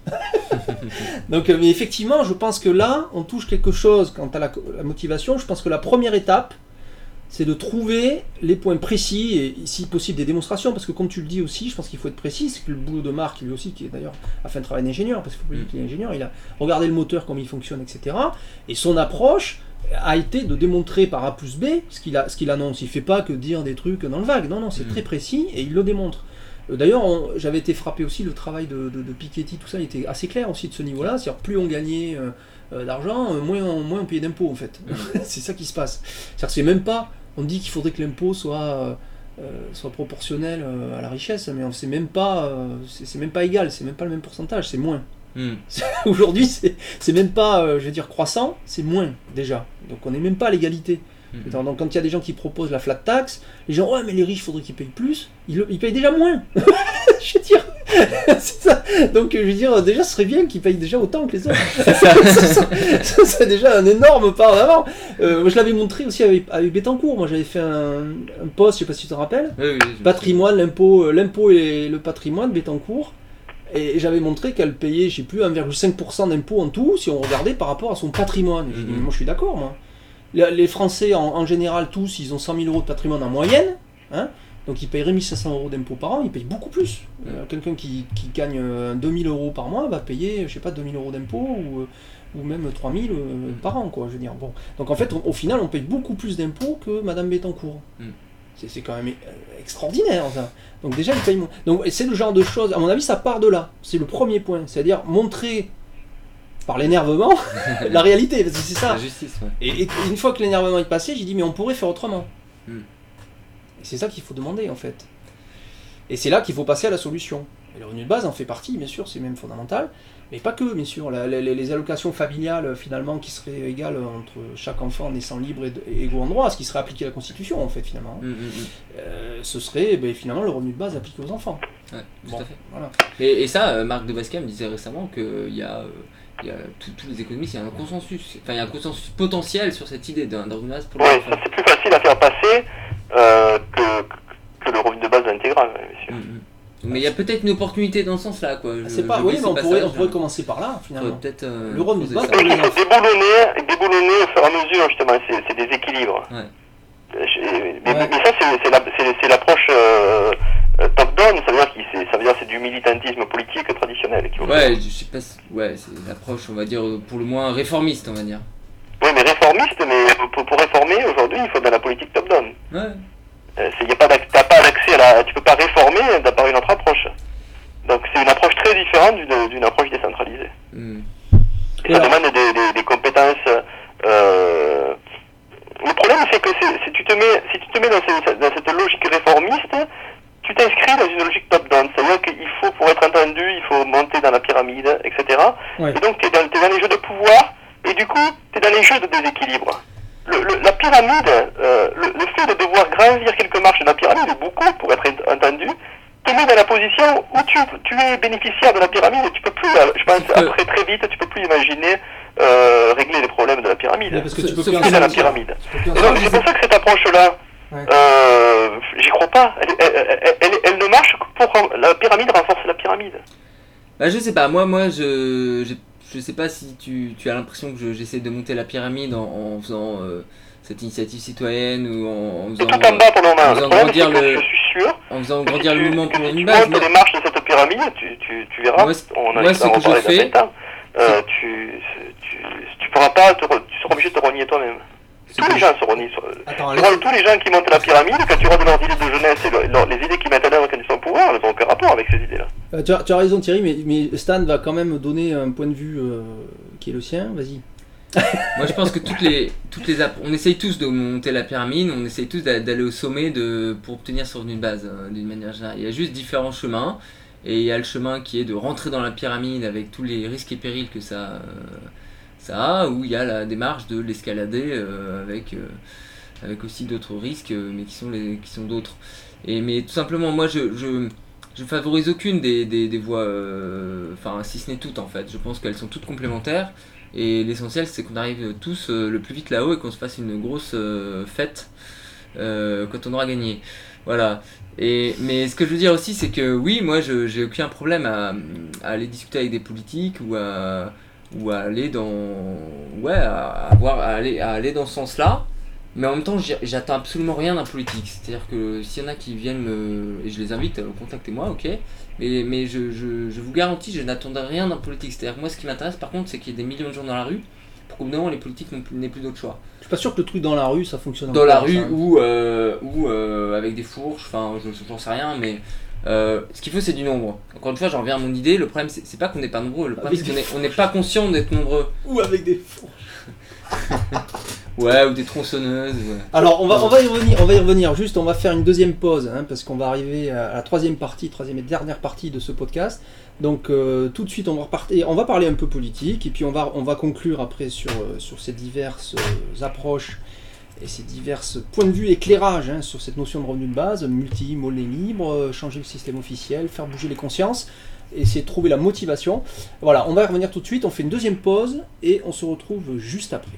Donc, mais effectivement, je pense que là, on touche quelque chose quant à la, la motivation. Je pense que la première étape, c'est de trouver les points précis et si possible des démonstrations, parce que comme tu le dis aussi, je pense qu'il faut être précis, c'est que le boulot de Marc, lui aussi, qui est d'ailleurs a fait un travail d'ingénieur, parce qu'il faut pas dire qu'il est ingénieur, il a regardé le moteur, comment il fonctionne, et cetera. Et son approche a été de démontrer par A plus B ce qu'il, a, ce qu'il annonce. Il ne fait pas que dire des trucs dans le vague, non, non, c'est mmh. très précis et il le démontre. D'ailleurs, on, j'avais été frappé aussi, le travail de, de, de Piketty, tout ça, il était assez clair aussi de ce niveau-là, c'est-à-dire plus on gagnait euh, euh, d'argent, euh, moins, on, moins on payait d'impôts en fait. Mmh. C'est ça qui se passe. C'est-à-dire que c'est même pas, on dit qu'il faudrait que l'impôt soit, euh, soit proportionnel euh, à la richesse, mais on, c'est, même pas, euh, c'est, c'est même pas égal, c'est même pas le même pourcentage, c'est moins. Mmh. Aujourd'hui, c'est, c'est même pas, euh, je veux dire, croissant, c'est moins déjà. Donc on n'est même pas à l'égalité. Mmh. Donc quand il y a des gens qui proposent la flat tax, les gens, ouais, mais les riches, il faudrait qu'ils payent plus. Ils, ils payent déjà moins. Je veux dire, c'est ça. Donc je veux dire, déjà, ce serait bien qu'ils payent déjà autant que les autres. C'est ça. ça, ça c'est déjà un énorme pas en avant. Euh, moi, je l'avais montré aussi avec, avec Bettencourt. Moi, j'avais fait un, un post, je sais pas si tu te rappelles. Oui, oui, patrimoine, l'impôt, l'impôt et le patrimoine, Bettencourt. Et j'avais montré qu'elle payait, je sais plus, un virgule cinq pour cent d'impôts en tout, si on regardait par rapport à son patrimoine. Mmh. Je dis, moi je suis d'accord, moi. Les Français, en, en général, tous, ils ont cent mille euros de patrimoine en moyenne, hein, donc ils paieraient mille cinq cents euros d'impôts par an, ils payent beaucoup plus. Mmh. Euh, quelqu'un qui, qui gagne euh, deux mille euros par mois va payer, je sais pas, deux mille euros d'impôts, ou, ou même trois mille euh, par an, quoi, je veux dire. Bon. Donc en fait, on, au final, on paye beaucoup plus d'impôts que Madame Bettencourt. Mmh. C'est, c'est quand même extraordinaire, ça. Donc déjà, ils payent moins. Donc c'est le genre de choses, à mon avis, ça part de là. C'est le premier point, c'est-à-dire montrer par l'énervement la réalité, parce que c'est ça. La justice, ouais. Et, et une fois que l'énervement est passé, j'ai dit, mais on pourrait faire autrement. Mm. Et c'est ça qu'il faut demander, en fait. Et c'est là qu'il faut passer à la solution. Et le revenu de base en fait partie, bien sûr, c'est même fondamental. Mais pas que, bien sûr. La, la, les allocations familiales, finalement, qui seraient égales entre chaque enfant naissant libre et, et égaux en droit, ce qui serait appliqué à la Constitution, en fait, finalement. Mm, mm, mm. Euh, ce serait, ben, finalement, le revenu de base appliqué aux enfants. Ouais, tout bon, à fait. Voilà. Et, et ça, euh, Marc de Basquiat me disait récemment qu'il y a... Euh, Il y a tous les économistes, il y a un consensus, enfin il y a un consensus potentiel sur cette idée d'un revenu de base pour les enfants. Oui, ça c'est plus facile à faire passer euh, que, que le revenu de base intégral, monsieur. Mm-hmm. Mais il y a peut-être une opportunité dans ce sens-là, quoi. Je, c'est pas, oui, mais on pourrait, on pourrait commencer par là, finalement. Peut-être, euh, le revenu de base. Il faut déboulonner, déboulonner au fur et à mesure, justement, c'est, c'est des équilibres. Ouais. Mais, ouais. mais ça, c'est, c'est, la, c'est, c'est l'approche euh, top-down, ça veut dire que c'est, ça veut dire c'est du militantisme politique traditionnel. Qui ouais, je sais pas, ouais, c'est l'approche, on va dire, pour le moins réformiste, on va dire. Oui, mais réformiste, mais pour, pour réformer, aujourd'hui, il faut de la politique top-down. Ouais. Euh, y a pas t'as pas d'accès à la... Tu peux pas réformer par une autre approche. Donc c'est une approche très différente d'une, d'une approche décentralisée. Mm. Et ça ouais. demande des, des, des compétences... Euh... Le problème, c'est que c'est, si tu te mets, si tu te mets dans, ces, dans cette logique réformiste, tu t'inscris dans une logique top-down. C'est-à-dire qu'il faut, pour être entendu, il faut monter dans la pyramide, et cetera. Ouais. Et donc tu es dans, t'es dans les jeux de pouvoir, et du coup, tu es dans les jeux de déséquilibre. Le, le, la pyramide, euh, le, le fait de devoir gravir quelques marches de la pyramide, beaucoup pour être entendu, te met dans la position où tu, tu es bénéficiaire de la pyramide et tu peux plus, je pense, après très vite, tu peux plus imaginer euh, régler les problèmes de la pyramide. Ouais, parce que tu peux plus dans la pyramide. Donc, c'est pour ça que cette approche-là, ouais. euh, j'y crois pas. Elle, elle, elle, elle, elle ne marche que pour la pyramide renforce la pyramide. Bah, je sais pas. Moi, moi, je, je, je sais pas si tu, tu as l'impression que je, j'essaie de monter la pyramide en, en faisant euh, cette initiative citoyenne ou en, en faisant, tout en bas pour le moment. En faisant le grandir le, je suis sûr. En faisant grandir si le mouvement pour une base. Tu montes les marches de cette pyramide, tu, tu, tu verras. Moi, on a moi ce que je fais. Euh, tu, tu, tu pourras pas, te, tu seras obligé de te renier toi-même. Tous les gens se renient. Attends, tu tous les gens qui montent la pyramide, quand tu regardes leurs idées de jeunesse et leur, leur, les idées qu'ils mettent à l'œuvre quand ils sont au pouvoir, elles n'ont aucun rapport avec ces idées-là. Euh, tu, as, tu as raison Thierry, mais, mais Stan va quand même donner un point de vue euh, qui est le sien, vas-y. Moi je pense que toutes les, toutes les app- on essaye tous de monter la pyramide, on essaye tous d'a- d'aller au sommet de, pour obtenir ce revenu de base hein, d'une manière générale. Il y a juste différents chemins et il y a le chemin qui est de rentrer dans la pyramide avec tous les risques et périls que ça, euh, ça a, ou il y a la démarche de l'escalader euh, avec, euh, avec aussi d'autres risques euh, mais qui sont, les, qui sont d'autres. Et, mais tout simplement moi je, je, je favorise aucune des, des, des voies, enfin euh, si ce n'est toutes en fait, je pense qu'elles sont toutes complémentaires. Et l'essentiel c'est qu'on arrive tous euh, le plus vite là-haut et qu'on se fasse une grosse euh, fête euh, quand on aura gagné. Voilà. Et, mais ce que je veux dire aussi c'est que oui, moi je, j'ai aucun problème à, à aller discuter avec des politiques ou à, ou à aller dans. Ouais, à, avoir, à, aller, à aller dans ce sens-là. Mais en même temps, j'ai- j'attends absolument rien d'un politique. C'est-à-dire que s'il y en a qui viennent me. Et je les invite, euh, contactez-moi, ok. Mais, mais je, je, je vous garantis, je n'attendrai rien d'un politique. C'est-à-dire que moi, ce qui m'intéresse par contre, c'est qu'il y ait des millions de gens dans la rue pour qu'au bout d'un moment, les politiques n'ont plus- n'aient plus d'autre choix. Je suis pas sûr que le truc dans la rue ça fonctionne. Dans la encore, rue ça, hein. ou, euh, ou euh, avec des fourches, enfin, je j'en sais rien, mais. euh, ce qu'il faut, c'est du nombre. Encore une fois, j'en reviens à mon idée. Le problème, c'est, c'est pas qu'on n'est pas nombreux. Le problème, Avec c'est qu'on des est- on n'est pas conscient d'être nombreux. Ou avec des fourches. Ouais, ou des tronçonneuses. Ouais. Alors on va, on va y revenir, on va y revenir. Juste, on va faire une deuxième pause hein, parce qu'on va arriver à la troisième partie, troisième et dernière partie de ce podcast. Donc euh, tout de suite, on va repartir, on va parler un peu politique et puis on va, on va conclure après sur euh, sur ces diverses euh, approches et ces divers points de vue, éclairages hein, sur cette notion de revenu de base, multi, monnaie libre, euh, changer le système officiel, faire bouger les consciences, essayer de trouver la motivation. Voilà, on va y revenir tout de suite. On fait une deuxième pause et on se retrouve juste après.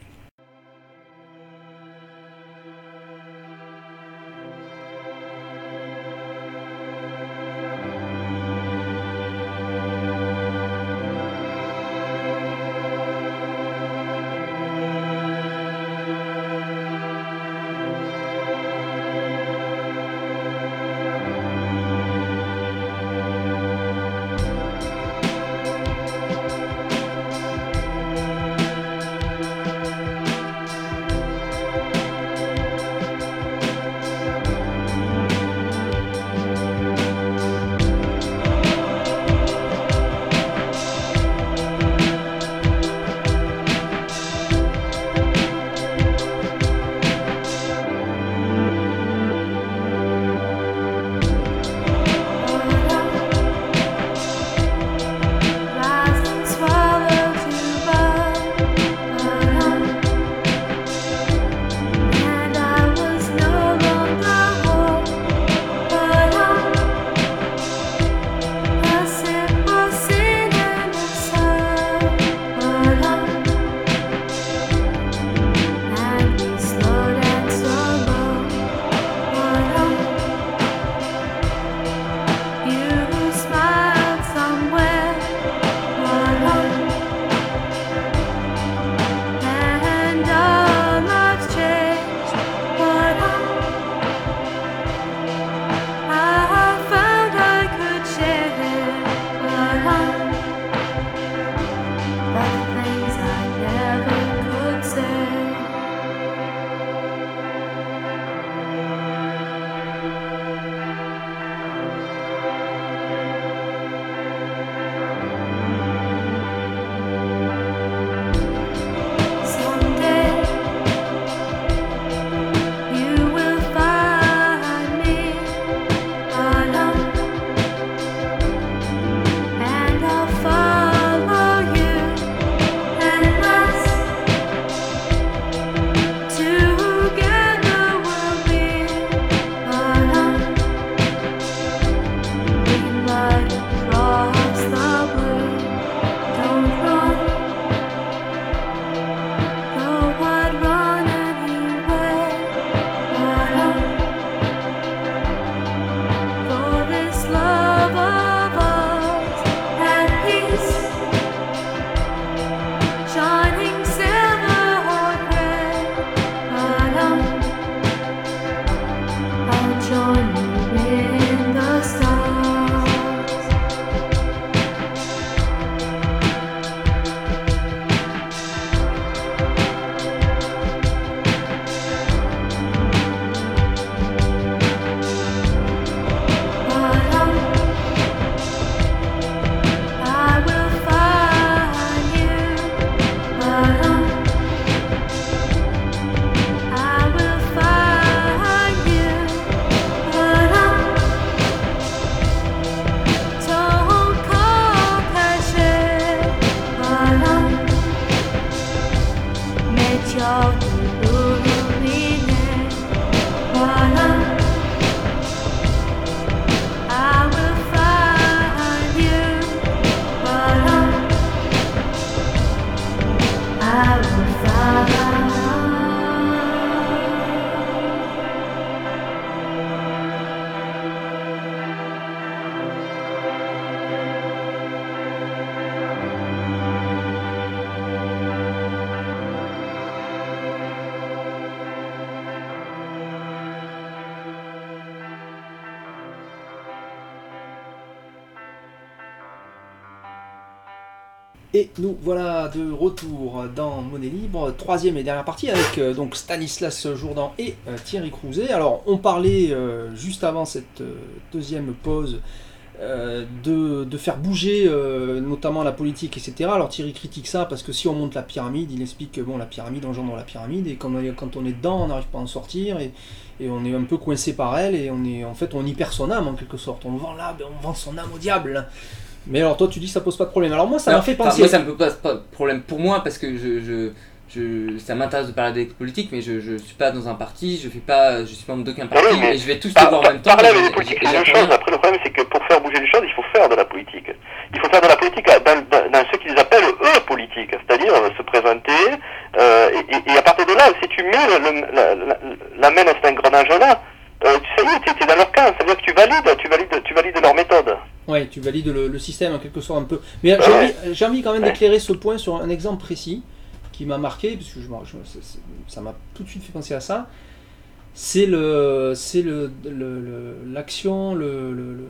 Et nous voilà de retour dans Monnaie Libre, troisième et dernière partie avec euh, donc Stanislas Jourdan et euh, Thierry Crouzet. Alors on parlait euh, juste avant cette euh, deuxième pause euh, de, de faire bouger euh, notamment la politique, et cetera. Alors Thierry critique ça parce que si on monte la pyramide, il explique que bon, la pyramide engendre la pyramide et quand on est, quand on est dedans, on n'arrive pas à en sortir et, et on est un peu coincé par elle et on est en fait on y perd son âme en quelque sorte. On vend là, on vend son âme au diable. Là. Mais alors toi tu dis que ça pose pas de problème. Alors moi ça non, m'a fait penser. Enfin, moi ça me pose pas, pas de problème pour moi parce que je, je, je ça m'intéresse de parler des politiques, mais je, je suis pas dans un parti, je fais pas, je suis membre d'aucun parti oui, et je vais tous les voir en même temps. Parler avec les politiques c'est une chose. Après le problème c'est que pour faire bouger les choses il faut faire de la politique. Il faut faire de la politique dans, dans, dans ce qu'ils appellent eux politique, c'est-à-dire euh, se présenter euh, et, et, et à partir de là si tu mets le, le, la, la, la main dans cet engrenage là. Euh, tu sais, tu es dans leur camp, ça veut dire que tu valides, tu valides, tu valides leur méthode. Ouais, tu valides le, le système en quelque sorte un peu. Mais j'ai ouais. envie, j'ai envie quand même ouais. d'éclairer ce point sur un exemple précis qui m'a marqué, parce que je, je, ça m'a tout de suite fait penser à ça. C'est le, c'est le, le, le l'action le, le, le, le,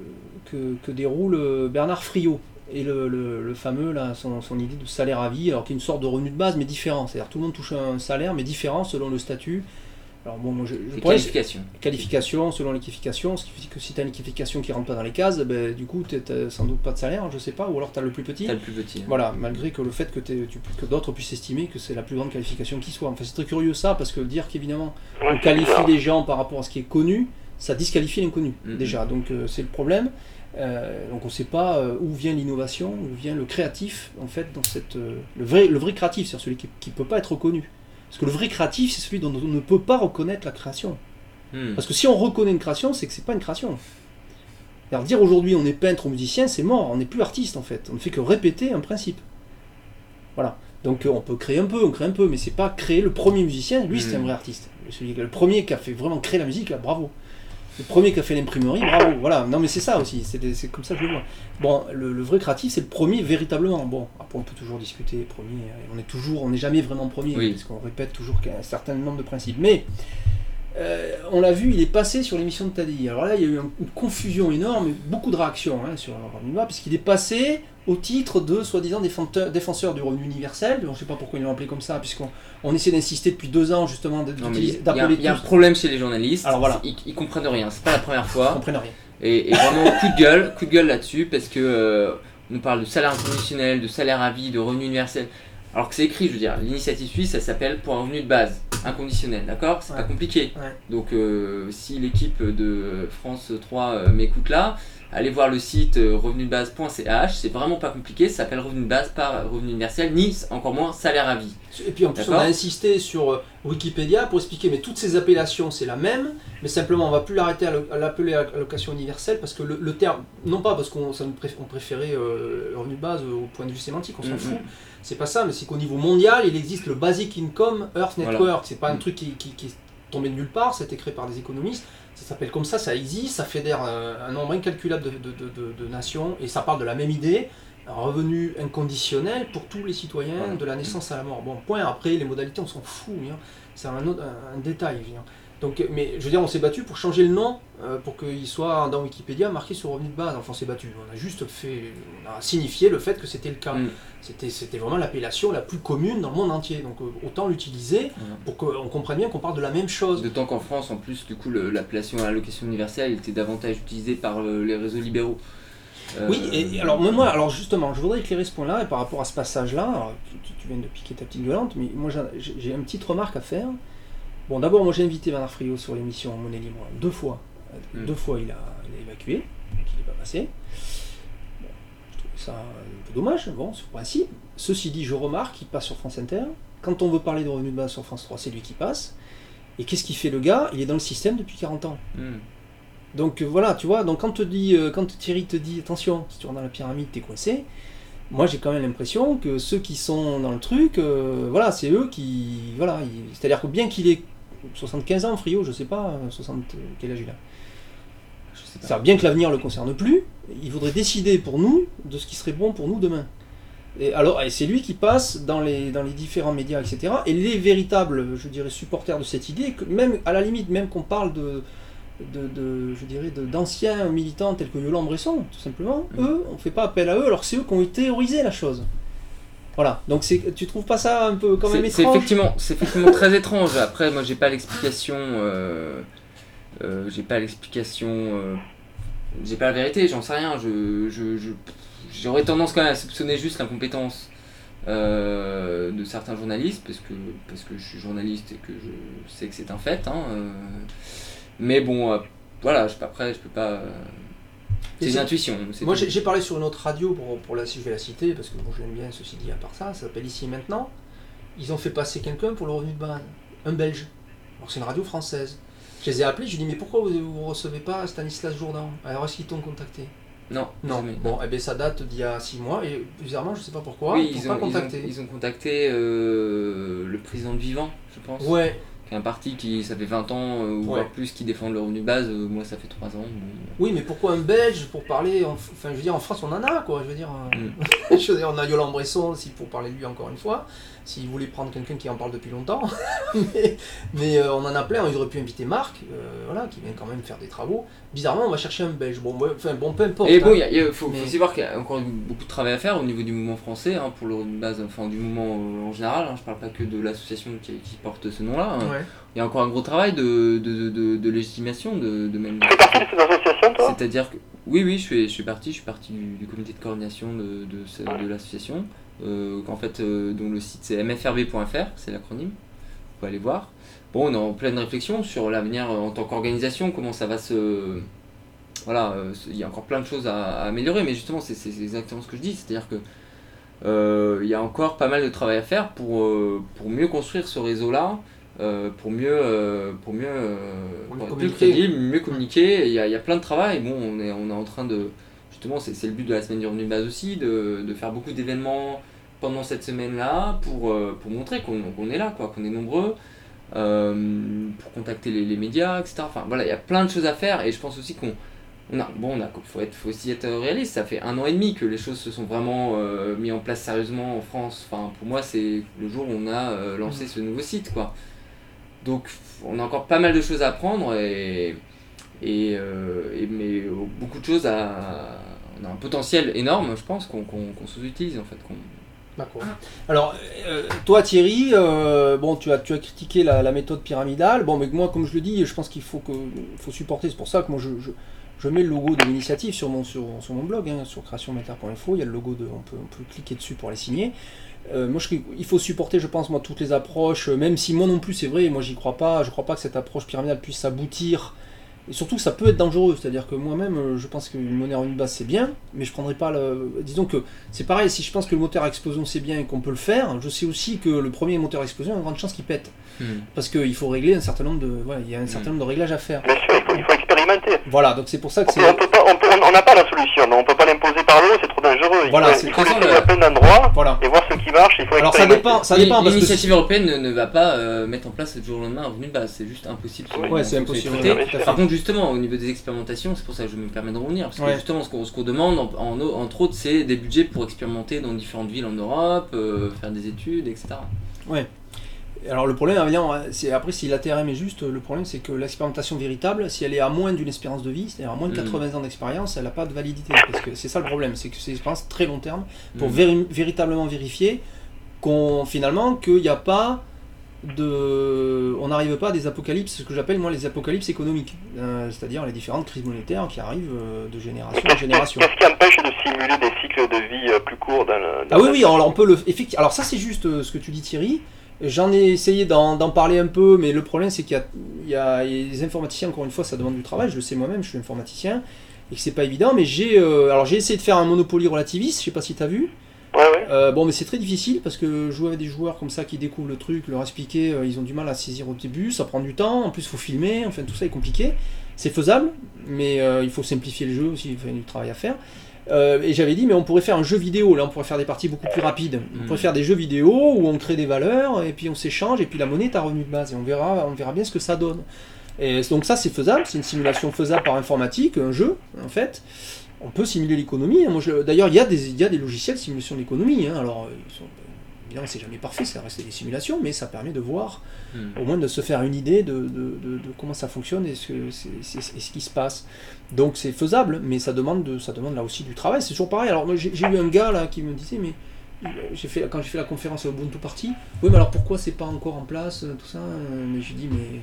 que, que déroule Bernard Friot. Et le, le, le fameux, là, son, son idée de salaire à vie, alors qui est une sorte de revenu de base, mais différent. C'est-à-dire tout le monde touche un salaire, mais différent selon le statut. Alors bon, moi je, je pourrais, qualification. Qualification selon l'équification, ce qui fait que si tu as une équification qui rentre pas dans les cases, ben, du coup tu n'as sans doute pas de salaire, je sais pas, ou alors tu as le plus petit. T'as le plus petit. Hein. Voilà, malgré que le fait que, tu, que d'autres puissent estimer que c'est la plus grande qualification qui soit. Enfin c'est très curieux ça, parce que dire qu'évidemment on qualifie les gens par rapport à ce qui est connu, ça disqualifie l'inconnu mm-hmm. déjà, donc euh, c'est le problème. Euh, donc on ne sait pas euh, où vient l'innovation, où vient le créatif en fait dans cette euh, le vrai le vrai créatif, c'est celui qui ne peut pas être reconnu. Parce que le vrai créatif, c'est celui dont on ne peut pas reconnaître la création. Hmm. Parce que si on reconnaît une création, c'est que c'est pas une création. Alors dire aujourd'hui on est peintre ou musicien, c'est mort, on n'est plus artiste en fait. On ne fait que répéter un principe. Voilà. Donc on peut créer un peu, on crée un peu, mais c'est pas créer le premier musicien, lui hmm. c'est un vrai artiste. Celui, le premier qui a fait vraiment créer la musique, là, bravo. Le premier qui a fait l'imprimerie, bravo, voilà. Non mais c'est ça aussi, c'est, des, c'est comme ça que je le vois. Bon, le, le vrai créatif, c'est le premier véritablement. Bon, après on peut toujours discuter, premier, on est toujours, on n'est jamais vraiment premier, oui. parce qu'on répète toujours un certain nombre de principes. Mais, euh, on l'a vu, il est passé sur l'émission de Tadi. Alors là, il y a eu une confusion énorme, beaucoup de réactions hein, sur Revenu Bas, puisqu'il est passé au titre de soi-disant défenseur du revenu universel. Je ne sais pas pourquoi ils l'ont appelé comme ça, puisqu'on on essaie d'insister depuis deux ans justement d'appeler. Il y a un problème chez les journalistes. Alors voilà, ils, ils comprennent rien. C'est pas la première fois. Ils comprennent rien. Et, et vraiment coup de gueule, coup de gueule là-dessus, parce que euh, on parle de salaire inconditionnel, de salaire à vie, de revenu universel. Alors que c'est écrit, je veux dire, l'initiative suisse, ça s'appelle pour un revenu de base, inconditionnel, d'accord ? C'est ouais. pas compliqué. Ouais. Donc euh, si l'équipe de France trois euh, m'écoute là, allez voir le site euh, revenu de base point c h, c'est vraiment pas compliqué, ça s'appelle revenu de base par revenu universel, ni encore moins salaire à vie. Et puis en plus d'accord ? On a insisté sur euh, Wikipédia pour expliquer, mais toutes ces appellations c'est la même, mais simplement on va plus l'arrêter à, le, à l'appeler allocation universelle, parce que le, le terme, non pas parce qu'on ça nous préf, on préférait euh, le revenu de base au point de vue sémantique, on s'en mm-hmm. fout, c'est pas ça, mais c'est qu'au niveau mondial il existe le Basic Income Earth Network, voilà. C'est pas un mm-hmm. truc qui, qui, qui est tombé de nulle part, c'était créé par des économistes. Ça s'appelle comme ça, ça existe, ça fédère un, un nombre incalculable de, de, de, de, de nations, et ça parle de la même idée, un revenu inconditionnel pour tous les citoyens, ouais. de la naissance à la mort. Bon, point, après, les modalités, on s'en fout, hein. C'est un, autre, un, un détail. Hein. Donc, mais je veux dire, on s'est battu pour changer le nom, euh, pour qu'il soit dans Wikipédia marqué sur revenu de base. Enfin, on s'est battu, on a juste fait, on a signifié le fait que c'était le cas. Mm. C'était, c'était vraiment l'appellation la plus commune dans le monde entier, donc euh, autant l'utiliser mm. pour qu'on comprenne bien qu'on parle de la même chose. D'autant qu'en France, en plus, du coup, le, l'appellation à l'allocation universelle était davantage utilisée par euh, les réseaux libéraux. Euh... Oui, et, et alors moi, alors justement, je voudrais éclairer ce point-là, et par rapport à ce passage-là, alors, tu, tu viens de piquer ta petite violente, mais moi j'ai, j'ai une petite remarque à faire. Bon, d'abord, moi j'ai invité Bernard Friot sur l'émission Monnaie Libre deux fois. Mm. Deux fois il a, il a évacué, donc il n'est pas passé. Bon, je trouve ça un peu dommage, bon, sur le principe. Ceci dit, je remarque qu'il passe sur France Inter. Quand on veut parler de revenu de base sur France trois, c'est lui qui passe. Et qu'est-ce qu'il fait le gars ? Il est dans le système depuis quarante ans. Mm. Donc euh, voilà, tu vois, donc quand, te dit, euh, quand Thierry te dit attention, si tu rentres dans la pyramide, t'es coincé. Moi j'ai quand même l'impression que ceux qui sont dans le truc, euh, voilà, c'est eux qui. Voilà, il, c'est-à-dire que bien qu'il ait soixante-quinze ans, Friot, je sais pas, soixante, quel âge il a. Je sais pas. Ça, bien que l'avenir ne le concerne plus, il voudrait décider pour nous de ce qui serait bon pour nous demain. Et alors, et c'est lui qui passe dans les, dans les différents médias, et cetera. Et les véritables, je dirais, supporters de cette idée, que même à la limite, même qu'on parle de, de, de je dirais, de, d'anciens militants tels que Yolande Bresson, tout simplement, mmh. eux, on ne fait pas appel à eux, alors que c'est eux qui ont théorisé la chose. Voilà, donc c'est, tu trouves pas ça un peu quand même c'est, c'est étrange? effectivement, c'est effectivement très étrange. Après, moi, j'ai pas l'explication. Euh, euh, j'ai pas l'explication. Euh, j'ai pas la vérité. J'en sais rien. Je, je, je, j'aurais tendance quand même à soupçonner juste l'incompétence euh, de certains journalistes, parce que parce que je suis journaliste et que je sais que c'est un fait. Hein, euh, mais bon, euh, voilà. Je, après, je peux pas. Euh, C'est une intuition. C'est moi, j'ai, j'ai parlé sur une autre radio, pour, pour la, si je vais la citer, parce que bon, j'aime bien, ceci dit, à part ça, ça s'appelle Ici et Maintenant. Ils ont fait passer quelqu'un pour le revenu de base, un Belge. Alors c'est une radio française. Je les ai appelés, je lui ai dit, mais pourquoi vous ne recevez pas Stanislas Jourdan? Alors est-ce qu'ils t'ont contacté? Non. Non. Jamais. Bon, eh bien ça date d'il y a six mois, et bizarrement, je ne sais pas pourquoi, oui, ils ils n'ont ont, pas contacté. Ils ont, ils ont contacté euh, le président de Vivant, je pense. Ouais. Qui est un parti qui, ça fait vingt ans, euh, ou Ouais. voire plus, qui défend le revenu de base. Euh, moi, ça fait trois ans. Bon. Oui, mais pourquoi un Belge pour parler en, enfin, je veux dire, en France, on en a, quoi. Je veux dire, Mm. je veux dire on a Yolande Bresson, s'il faut parler de lui encore une fois, s'il voulait prendre quelqu'un qui en parle depuis longtemps. mais mais euh, on en a plein, ils auraient pu inviter Marc, euh, voilà, qui vient quand même faire des travaux. Bizarrement, on va chercher un Belge. Bon, ouais, enfin, bon, peu importe. Et bon, hein. il faut, Mais- faut aussi voir qu'il y a encore beaucoup de travail à faire au niveau du mouvement français, hein, pour le revenu de base, enfin du mouvement euh, en général. Hein, je parle pas que de l'association qui, qui porte ce nom-là. Hein. Ouais. Il y a encore un gros travail de, de, de, de légitimation, de, de même. Tu fais partie de cette association, toi? C'est-à-dire que oui, oui, je suis, je suis parti, je suis parti du, du comité de coordination de, de, ce- de l'association. Euh, en fait, euh, dont le site c'est m f r b point f r, c'est l'acronyme. Vous pouvez aller voir. Bon, on est en pleine réflexion sur l'avenir euh, en tant qu'organisation, comment ça va se. Voilà, euh, il y a encore plein de choses à, à améliorer, mais justement, c'est, c'est exactement ce que je dis, c'est-à-dire que euh, il y a encore pas mal de travail à faire pour, euh, pour mieux construire ce réseau-là. Euh, pour mieux, euh, pour mieux, euh, Pour pour être communiquer. plus crédible, mieux communiquer. Il y a, il y a plein de travail. Bon, on est, on est en train de, justement, c'est, c'est le but de la semaine du revenu de base aussi, de, de faire beaucoup d'événements pendant cette semaine-là pour, euh, pour montrer qu'on, qu'on est là, quoi, qu'on est nombreux, euh, pour contacter les, les médias, et cetera. Enfin, voilà, il y a plein de choses à faire et je pense aussi qu'on, on a, bon, on a, faut être, faut aussi être réaliste. Ça fait un an et demi que les choses se sont vraiment euh, mis en place sérieusement en France. Enfin, pour moi, c'est le jour où on a euh, lancé ce nouveau site, quoi. Donc on a encore pas mal de choses à apprendre et, et, euh, et mais euh, beaucoup de choses à. On a un potentiel énorme, je pense, qu'on, qu'on, qu'on sous-utilise en fait. Qu'on... D'accord. Alors, euh, toi Thierry, euh, bon, tu as, tu as critiqué la, la méthode pyramidale. Bon, mais moi, comme je le dis, je pense qu'il faut, que, faut supporter. C'est pour ça que moi, je, je, je mets le logo de l'initiative sur mon, sur, sur mon blog, hein, sur création méter point info. Il y a le logo de. On peut, on peut cliquer dessus pour les signer. Euh, moi, je, il faut supporter, je pense, moi, toutes les approches, euh, même si moi non plus, c'est vrai, moi, j'y crois pas. Je crois pas que cette approche pyramidale puisse aboutir. Et surtout que ça peut être dangereux, c'est-à-dire que moi-même, euh, je pense qu'une monnaie en une base, c'est bien, mais je prendrai pas le... Disons que c'est pareil, si je pense que le moteur à explosion, c'est bien et qu'on peut le faire, je sais aussi que le premier moteur à explosion a une grande chance qu'il pète. Hmm. Parce qu'il faut régler un certain nombre de... Voilà, il y a un certain Mm. nombre de réglages à faire. Bien sûr, il faut, il faut expérimenter. Voilà, donc c'est pour ça que On c'est... peut- on peut pas- on peut- on n'a pas la solution, donc on peut pas l'imposer par le haut, c'est trop dangereux. Il Voilà, faut, c'est- il faut de toute l'essayer façon, à plein d'endroits Voilà. et voir ce qui marche. Il faut Alors ça expérimenter. dépend, ça dépend parce que... L'initiative européenne ne, ne va pas euh, mettre en place du jour au lendemain un revenu de base, c'est juste impossible. Ouais, Sur- c'est sur les impossible, traités. ouais, tout à fait. Par contre, justement, au niveau des expérimentations, c'est pour ça que je me permets de revenir, parce que Ouais. justement, ce qu'on, ce qu'on demande, en, en- entre autres, c'est des budgets pour expérimenter dans différentes villes en Europe, euh, faire des études, et cetera. Ouais. Alors le problème, évidemment, c'est après si l'A T R M est juste, le problème c'est que l'expérimentation véritable, si elle est à moins d'une espérance de vie, c'est-à-dire à moins de Mm. quatre-vingts ans d'expérience, elle n'a pas de validité. Parce que c'est ça le problème, c'est que c'est une expérience très long terme pour Mm. véri- véritablement vérifier qu'on finalement qu'il n'y a pas de, on n'arrive pas à des apocalypses, ce que j'appelle moi les apocalypses économiques, euh, c'est-à-dire les différentes crises monétaires qui arrivent euh, de génération en Qu'est-ce, génération. qu'est-ce qui empêche de simuler des cycles de vie euh, plus courts dans le. dans Ah oui, le- oui, alors on peut le. Effectivement, alors ça c'est juste euh, ce que tu dis Thierry. J'en ai essayé d'en, d'en parler un peu, mais le problème c'est qu'il y a, il y a, il y a des informaticiens, encore une fois, ça demande du travail, je le sais moi-même, je suis informaticien, et que c'est pas évident, mais j'ai euh, alors j'ai essayé de faire un Monopoly relativiste, je sais pas si t'as vu. Ouais, ouais. Euh, bon, mais c'est très difficile parce que jouer avec des joueurs comme ça qui découvrent le truc, leur expliquer, euh, ils ont du mal à saisir au début, ça prend du temps, en plus il faut filmer, enfin tout ça est compliqué. C'est faisable, mais euh, il faut simplifier le jeu aussi, il faut du travail à faire. Euh, et j'avais dit, mais on pourrait faire un jeu vidéo, là on pourrait faire des parties beaucoup plus rapides. On Mm. pourrait faire des jeux vidéo où on crée des valeurs, et puis on s'échange, et puis la monnaie est un revenu de base, et on verra, on verra bien ce que ça donne. Et donc ça c'est faisable, c'est une simulation faisable par informatique, un jeu en fait. On peut simuler l'économie. hein. Moi, je- D'ailleurs, il y, a des- il y a des logiciels de simulation de l'économie. hein. Alors, euh, ils sont, évidemment, c'est jamais parfait, ça reste des simulations, mais ça permet de voir, Mm. au moins de se faire une idée de, de- de- de comment ça fonctionne et ce, que- c'est- c'est- et ce qui se passe. Donc, c'est faisable, mais ça demande, de, ça demande là aussi du travail. C'est toujours pareil. Alors, moi, j'ai j'ai eu un gars là qui me disait, mais j'ai fait, quand j'ai fait la conférence à Ubuntu Party, oui, mais alors pourquoi c'est pas encore en place, tout ça, mais j'ai dit, mais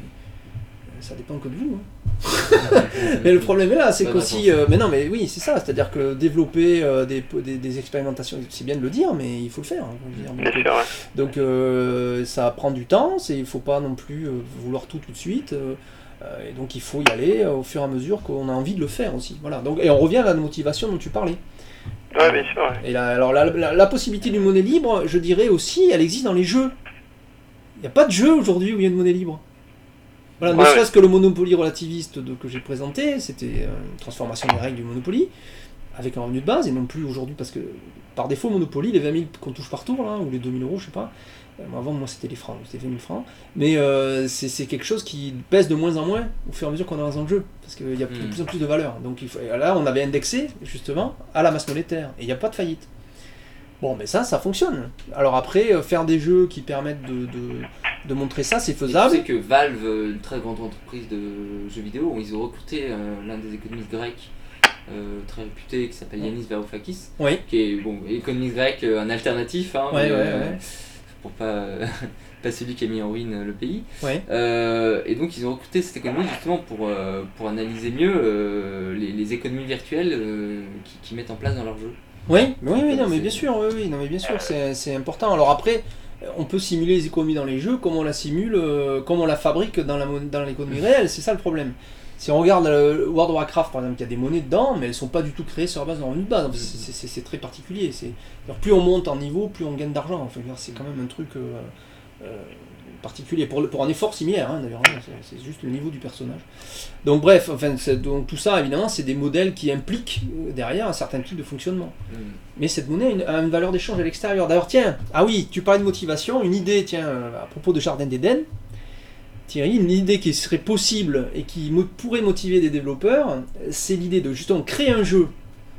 ça dépend que de vous. Hein. Mais le problème est là, c'est qu'aussi, euh, mais non, mais oui, c'est ça, c'est-à-dire que développer euh, des, des, des expérimentations, c'est bien de le dire, mais il faut le faire. Hein, je veux dire. Donc, bien sûr, ouais. donc euh, ça prend du temps, c'est, il faut pas non plus euh, vouloir tout tout de suite. Euh, et donc il faut y aller euh, au fur et à mesure qu'on a envie de le faire aussi. Voilà. Donc, et on revient à la motivation dont tu parlais. Ouais, bien sûr. Ouais. Et la, alors la, la, la possibilité d'une monnaie libre, je dirais aussi, elle existe dans les jeux. Il n'y a pas de jeu aujourd'hui où il y a une monnaie libre. Voilà, ouais, ne serait-ce ouais. que le Monopoly relativiste de, que j'ai présenté, c'était une transformation des règles du Monopoly, avec un revenu de base, et non plus aujourd'hui, parce que par défaut, Monopoly, les vingt mille qu'on touche par tour, là, ou les deux mille euros, je sais pas, euh, avant moi c'était les francs, c'était vingt mille francs, mais euh, c'est, c'est quelque chose qui pèse de moins en moins au fur et à mesure qu'on avance dans le jeu, parce qu'il y a de Mmh. plus en plus de valeur. Donc il faut, là, on avait indexé, justement, à la masse monétaire, et il n'y a pas de faillite. Bon, mais ça, ça fonctionne. Alors après, euh, faire des jeux qui permettent de, de, de montrer ça, c'est faisable. Tu sais que Valve, une très grande entreprise de jeux vidéo, ils ont recruté euh, l'un des économistes grecs euh, très réputé qui s'appelle Yanis Varoufakis, Oui. qui est bon, économiste grec, euh, un alternatif, hein, Ouais, mais, ouais, euh, ouais. pour pas, pas celui qui a mis en ruine le pays. Ouais. Euh, et donc ils ont recruté cet économiste justement pour, euh, pour analyser mieux euh, les, les économies virtuelles euh, qu'ils qui mettent en place dans leurs jeux. Oui, oui, oui, non, mais bien sûr, oui, oui, non, mais bien sûr, c'est, c'est important. Alors après, on peut simuler les économies dans les jeux comme on la simule, euh, comme on la fabrique dans, la, dans l'économie réelle, c'est ça le problème. Si on regarde le World of Warcraft, par exemple, il y a des monnaies dedans, mais elles ne sont pas du tout créées sur la base d'un revenu de base. C'est, c'est, c'est très particulier. C'est, alors, plus on monte en niveau, plus on gagne d'argent. Enfin, c'est quand même un truc euh, euh, particulier, pour, pour un effort similaire, hein, d'ailleurs, hein, c'est, c'est juste le niveau du personnage. Donc bref, enfin, c'est, donc, tout ça, évidemment, c'est des modèles qui impliquent euh, derrière un certain type de fonctionnement. Mmh. Mais cette monnaie a une, a une valeur d'échange à l'extérieur. D'ailleurs, tiens, ah oui, tu parlais de motivation, une idée, tiens, à propos de Jardin d'Éden, Thierry, une idée qui serait possible et qui mo- pourrait motiver des développeurs, c'est l'idée de justement créer un jeu,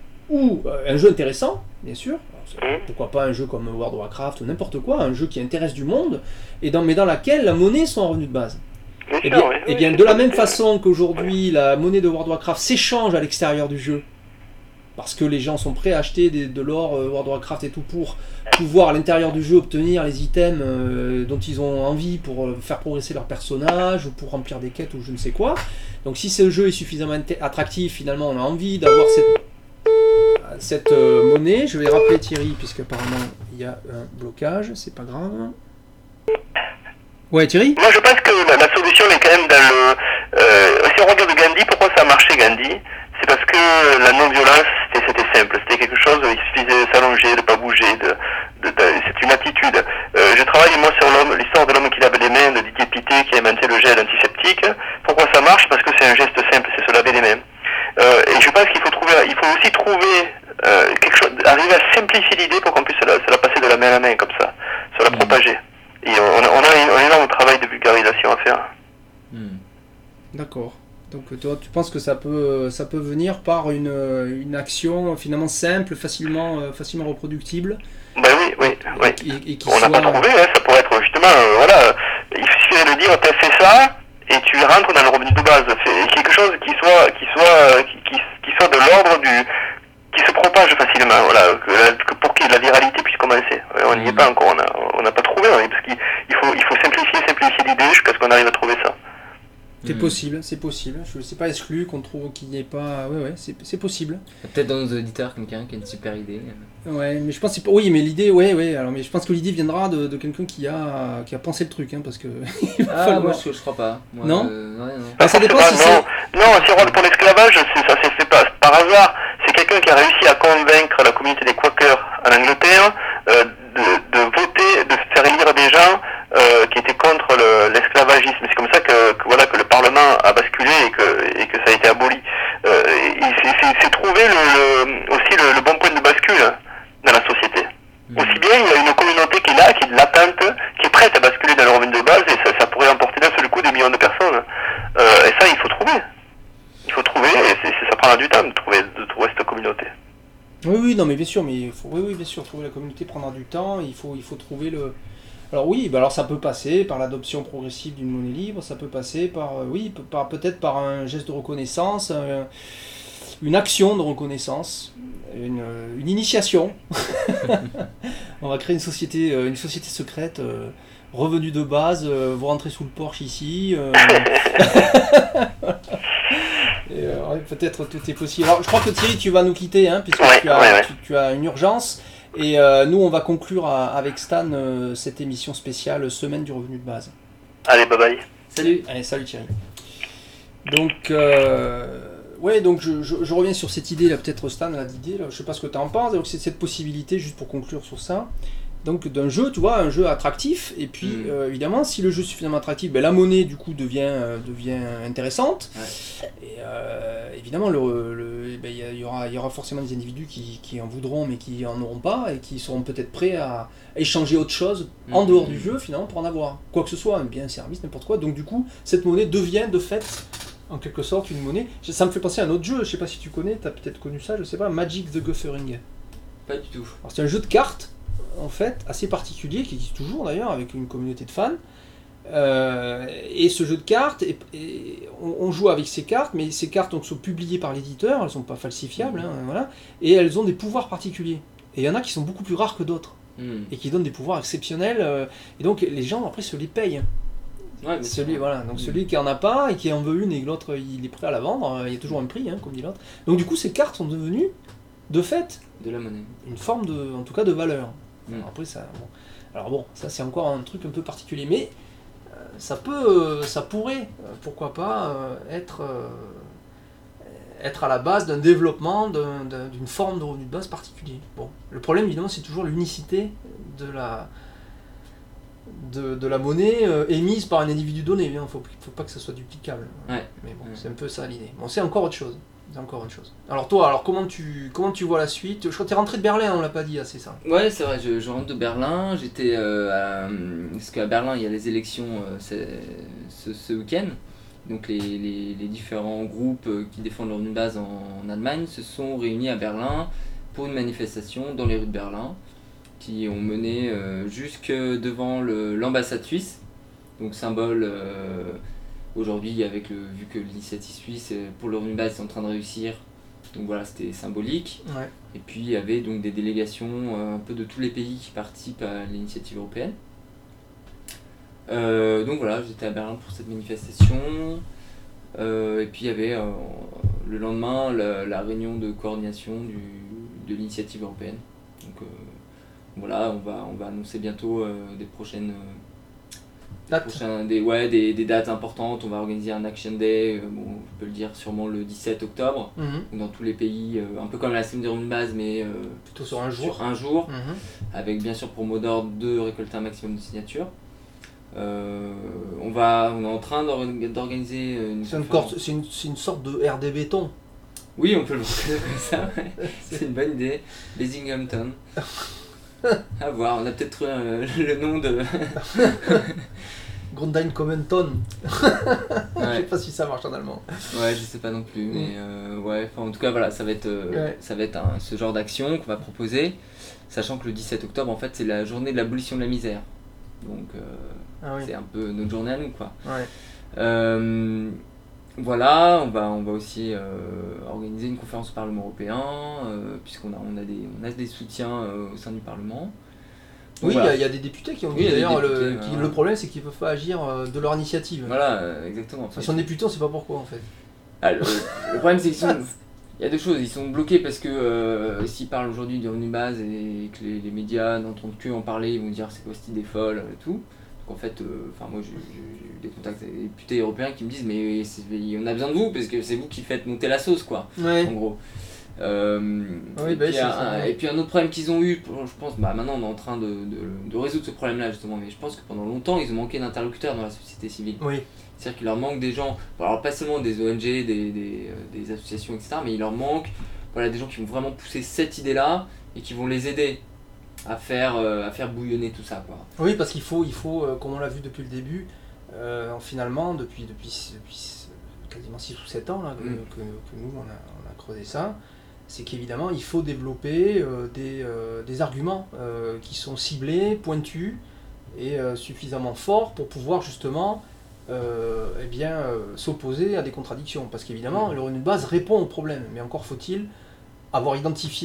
ou euh, un jeu intéressant, bien sûr, alors, pourquoi pas un jeu comme World of Warcraft ou n'importe quoi, un jeu qui intéresse du monde, et dans, mais dans laquelle la monnaie soit en revenu de base. Bien Et sûr, bien, oui, eh oui, bien c'est de la ça, même c'est- façon qu'aujourd'hui la monnaie de World of Warcraft s'échange à l'extérieur du jeu, parce que les gens sont prêts à acheter des, de l'or euh, World of Warcraft et tout pour pouvoir à l'intérieur du jeu obtenir les items euh, dont ils ont envie pour euh, faire progresser leur personnage ou pour remplir des quêtes ou je ne sais quoi. Donc si ce jeu est suffisamment int- attractif, finalement on a envie d'avoir cette, cette euh, monnaie. Je vais rappeler Thierry puisque apparemment il y a un blocage, c'est pas grave. Ouais Thierry. Moi je pense que la, la solution est quand même dans le... Euh, si on regarde Gandhi, pourquoi ça a marché Gandhi? C'est parce que la non-violence c'était, c'était simple, c'était quelque chose, il suffisait de s'allonger, de pas bouger, de, de, de, c'est une attitude. Euh, je travaille moi sur l'homme, l'histoire de l'homme qui lave les mains, de Didier Pité qui a inventé le gel antiseptique. Pourquoi ça marche? Parce que c'est un geste simple, c'est se laver les mains. Euh, et je pense qu'il faut trouver, il faut aussi trouver euh, quelque chose, arriver à simplifier l'idée pour qu'on puisse se la, se la passer de la main à la main comme ça, se la Mmh. propager. Et on a, on a un énorme travail de vulgarisation à faire. Mmh. D'accord. Donc toi, tu penses que ça peut, ça peut venir par une, une action finalement simple, facilement, euh, facilement reproductible. Ben oui, oui, oui. Et, et qui On n'a soit... pas trouvé, hein, ça pourrait être justement, euh, voilà, il suffit de dire, t'as fait ça, et tu rentres dans le revenu de base. C'est quelque chose qui soit, qui soit, qui, qui, qui soit de l'ordre du, qui se propage facilement, voilà, que, la- que pour que la viralité puisse commencer. Ouais, on n'y est Mhm. pas encore, on a- on n'a pas trouvé, hein, parce qu'il il faut, il faut simplifier, simplifier l'idée jusqu'à ce qu'on arrive à trouver ça. C'est Mmh. possible, c'est possible. Je ne sais pas exclu qu'on trouve qu'il n'y ait pas... Ouais, ouais, c'est, c'est possible. Peut-être dans nos auditeurs quelqu'un qui a une super idée. Ouais, mais je pense que c'est pas... Oui, mais l'idée, ouais, ouais. Alors, mais je pense que l'idée viendra de, de quelqu'un qui a, qui a pensé le truc, hein, parce que... il va Ah, falloir- moi je, je crois pas. Moi, Non euh, ouais, non. Bah, ça dépend Ah, si c'est... non, non, si on regarde pour l'esclavage, c'est- ça s'est fait pas par hasard. C'est quelqu'un qui a réussi à convaincre la communauté des Quakers en Angleterre euh, de, de voter, de faire élire des gens euh, qui étaient contre le, l'esclavagisme. C'est comme ça que, que voilà que le Parlement a basculé et que, et que ça a été aboli. Euh, et c'est, c'est, c'est trouver le, le, aussi le, le bon point de bascule dans la société. Mmh. Aussi bien, il y a une communauté qui est là, qui est latente, qui est prête à basculer dans le revenu de base, et ça, ça pourrait emporter d'un seul coup des millions de personnes. Euh, et ça, il faut trouver. Il faut trouver, et c'est, c'est- ça prendra du temps de trouver, de trouver cette communauté. Oui, oui, non, mais bien sûr, mais il faut, oui, oui, bien sûr, trouver la communauté prendra du temps. Il faut, il faut trouver le. Alors oui, bah alors ça peut passer par l'adoption progressive d'une monnaie libre. Ça peut passer par, euh, oui, pe- par peut-être par un geste de reconnaissance, un- une action de reconnaissance, une, euh, une initiation. On va créer une société, euh, une société secrète, euh, revenu de base, euh, vous rentrez sous le porche ici. Euh... Et, euh, ouais, peut-être tout est possible. Alors je crois que Thierry, tu vas nous quitter, hein, puisque Ouais, tu, as, ouais, ouais. Tu, tu as une urgence. Et euh, nous, on va conclure à- avec Stan euh, cette émission spéciale Semaine du revenu de base. Allez, bye bye. Salut. Allez, salut Thierry. Donc, euh, ouais, donc je, je, je reviens sur cette idée là, peut-être Stan, là, d'idée, là, je sais pas ce que tu en penses, donc c'est cette possibilité, juste pour conclure sur ça, donc d'un jeu, tu vois, un jeu attractif, et puis Mm. euh, évidemment, si le jeu est suffisamment attractif, ben, la monnaie du coup devient, euh, devient intéressante, Ouais. et euh, évidemment, le, le, ben, y, a- y aura, y aura forcément des individus qui, qui en voudront, mais qui en auront pas, et qui seront peut-être prêts à échanger autre chose en Mm. dehors du jeu, finalement, pour en avoir. Quoi que ce soit, un bien, un service, n'importe quoi. Donc du coup, cette monnaie devient de fait, en quelque sorte, une monnaie. Ça me fait penser à un autre jeu, je sais pas si tu connais, tu as peut-être connu ça, je sais pas, Magic the Gathering. Pas du tout. Alors, c'est un jeu de cartes, en fait, assez particulier, qui existe toujours d'ailleurs, avec une communauté de fans. Euh, et ce jeu de cartes, et, et on, on joue avec ces cartes, mais ces cartes donc, sont publiées par l'éditeur, elles ne sont pas falsifiables, hein, voilà, et elles ont des pouvoirs particuliers. Et il y en a qui sont beaucoup plus rares que d'autres, Hmm. et qui donnent des pouvoirs exceptionnels, euh, et donc les gens après se les payent. Ouais, mais Celui, c'est- voilà. Donc Mm. celui qui en a pas et qui en veut une et que l'autre il est prêt à la vendre, euh, il y a toujours un prix, hein, comme dit l'autre. Donc du coup ces cartes sont devenues, de fait, de la monnaie. une forme de, en tout cas de valeur. Mm. Alors, après ça, bon. Alors bon, ça c'est encore un truc un peu particulier, mais euh, ça peut, euh, ça pourrait, euh, pourquoi pas, euh, être, euh, être à la base d'un développement d'un- d'un- d'une forme de revenu de base particulier. Bon, le problème évidemment c'est toujours l'unicité de la de, de la monnaie euh, émise par un individu donné. Il ne faut, faut pas que ça soit duplicable. Ouais. Mais bon, Ouais. c'est un peu ça l'idée. Bon, c'est encore autre chose. C'est encore autre chose. Alors toi, alors comment tu comment tu vois la suite? Je crois que tu es rentré de Berlin, on l'a pas dit assez ça. Ouais, c'est vrai, je, je rentre de Berlin. J'étais. Euh, à, parce qu'à Berlin, il y a les élections euh, c'est- ce, ce week-end. Donc les, les, les différents groupes euh, qui défendent le revenu de base en, en Allemagne se sont réunis à Berlin pour une manifestation dans les rues de Berlin qui ont mené euh, jusque devant le- l'ambassade suisse. Donc symbole euh, aujourd'hui, avec le, vu que l'initiative suisse euh, pour le revenu de base est en train de réussir. Donc voilà, c'était symbolique. Ouais. Et puis il y avait donc des délégations euh, un peu de tous les pays qui participent à l'initiative européenne. Euh, donc voilà, j'étais à Berlin pour cette manifestation. Euh, et puis il y avait euh, le lendemain la, la réunion de coordination du, de l'initiative européenne. Donc euh, voilà, on va, on va annoncer bientôt euh, des prochaines. euh, Date. prochains- des, ouais, des, des dates importantes. On va organiser un Action Day, euh, bon, je peux le dire sûrement le dix-sept octobre. Mhm. Dans tous les pays, euh, un peu comme la semaine de revenu de base, mais euh, Plutôt sur un jour. sur un jour, Mhm. avec bien sûr pour mot d'ordre de récolter un maximum de signatures. Euh, on, va, on est en train d'or- d'organiser une C'est une, conférence. cor- c'est une, c'est une sorte de R D béton. Oui, on peut le voir comme ça, ouais. C'est une bonne idée. Basinghamton. À voir, on a peut-être trouvé euh, le nom de. Grundein Commenton. Je sais Ouais, pas si ça marche en allemand. ouais, je sais pas non plus, mais euh, ouais, enfin, en tout cas, voilà, ça va être, euh, Ouais. ça va être un- ce genre d'action qu'on va proposer, sachant que le dix-sept octobre, en fait, c'est la journée de l'abolition de la misère. Donc, euh, Ah oui. c'est un peu notre journée à nous, quoi. Ouais. Euh, voilà, on va, on va aussi euh, organiser une conférence au Parlement européen, euh, puisqu'on a, on a, des, on a des soutiens euh, au sein du Parlement. Donc Oui, il y a- voilà. il y, a des députés qui ont Oui, dit il y a des d'ailleurs le, députés, qui- voilà. le problème c'est qu'ils peuvent pas agir euh, de leur initiative. Voilà, euh, exactement. Ils sont députés, on sait pas pourquoi en fait. Ah, le, le problème, c'est qu'ils sont. Il y a deux choses, ils sont bloqués parce que euh, s'ils parlent aujourd'hui du revenu de base et que les, les médias n'entendent que en parler, ils vont dire c'est quoi cette idée folle et tout. Donc en fait, euh, enfin moi j'ai j'ai eu des contacts avec des députés européens qui me disent mais c'est- on a besoin de vous parce que c'est vous qui faites monter la sauce, quoi, Ouais. en gros. Euh, Oui, et, bah, puis, c'est un, ça. et puis un autre problème qu'ils ont eu, pour- je pense, bah maintenant on est en train de, de, de résoudre ce problème-là justement, mais je pense que pendant longtemps ils ont manqué d'interlocuteurs dans la société civile. Oui. C'est-à-dire qu'il leur manque des gens, bon, alors pas seulement des O N G, des, des, euh, des associations, et cetera, mais il leur manque voilà, des gens qui vont vraiment pousser cette idée-là et qui vont les aider à faire, euh, à faire bouillonner tout ça, quoi. Oui, parce qu'il faut, il faut euh, comme on l'a vu depuis le début, euh, finalement, depuis, depuis, depuis quasiment six ou sept ans là, que, Mm. que- que nous, on a, on a creusé ça, c'est qu'évidemment, il faut développer euh, des, euh, des arguments euh, qui sont ciblés, pointus et euh, suffisamment forts pour pouvoir justement euh, eh bien, euh, s'opposer à des contradictions. Parce qu'évidemment, Mm. le revenu de base répond au problème, mais encore faut-il avoir identifié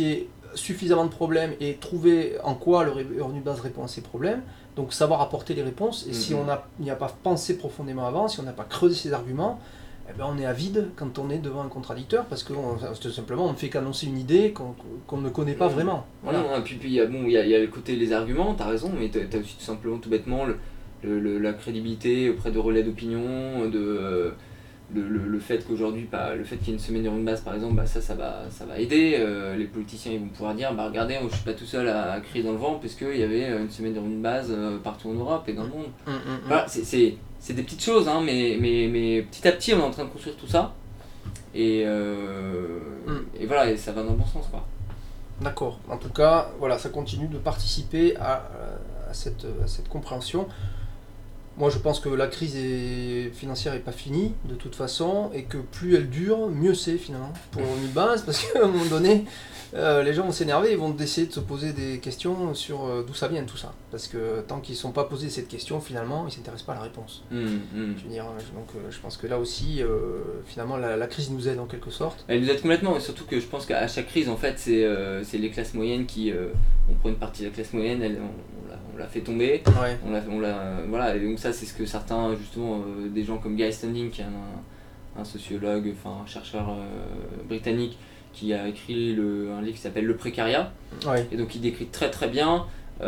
suffisamment de problèmes et trouver en quoi le revenu de base répond à ces problèmes. Donc savoir apporter les réponses. Et mm-hmm. si on n'y a, a pas pensé profondément avant, si on n'a pas creusé ces arguments, eh ben on est avide quand on est devant un contradicteur, parce que on, tout simplement on ne fait qu'annoncer une idée qu'on, qu'on ne connaît pas vraiment. Voilà. Non, puis il y, bon, y, y a le côté les arguments, tu as raison, mais tu as aussi tout simplement tout bêtement le, le, le, la crédibilité auprès de relais d'opinion, de... Euh, Le, le, le fait qu'aujourd'hui, bah, le fait qu'il y ait une semaine de revenu de base par exemple, bah, ça, ça va, ça va aider. Euh, les politiciens ils vont pouvoir dire, bah, regardez, moi, je suis pas tout seul à, à crier dans le vent, puisqu'il y avait une semaine de revenu de base euh, partout en Europe et dans le monde. Mmh, mmh, voilà, c'est, c'est, c'est des petites choses, hein, mais, mais, mais petit à petit on est en train de construire tout ça. Et, euh, mmh. et voilà, et ça va dans le bon sens, quoi. D'accord. En tout cas, voilà, ça continue de participer à, à, cette, à cette compréhension. Moi, je pense que la crise est... financière n'est pas finie, de toute façon, et que plus elle dure, mieux c'est, finalement, pour le revenu de base, parce qu'à un moment donné, euh, les gens vont s'énerver, ils vont essayer de se poser des questions sur euh, d'où ça vient, tout ça. Parce que tant qu'ils ne sont pas posés cette question, finalement, ils ne s'intéressent pas à la réponse. Mmh, mmh. Je veux dire, donc, euh, je pense que là aussi, euh, finalement, la, la crise nous aide en quelque sorte. Elle nous aide complètement, et surtout que je pense qu'à chaque crise, en fait, c'est, euh, c'est les classes moyennes qui... Euh, on prend une partie de la classe moyenne, elle, on, on, l'a, on l'a fait tomber, ouais. on l'a, on l'a, voilà, et donc ça, c'est ce que certains, justement, euh, des gens comme Guy Standing, qui est un, un sociologue, enfin un chercheur euh, britannique, qui a écrit le, un livre qui s'appelle Le Précariat, ouais. et donc il décrit très très bien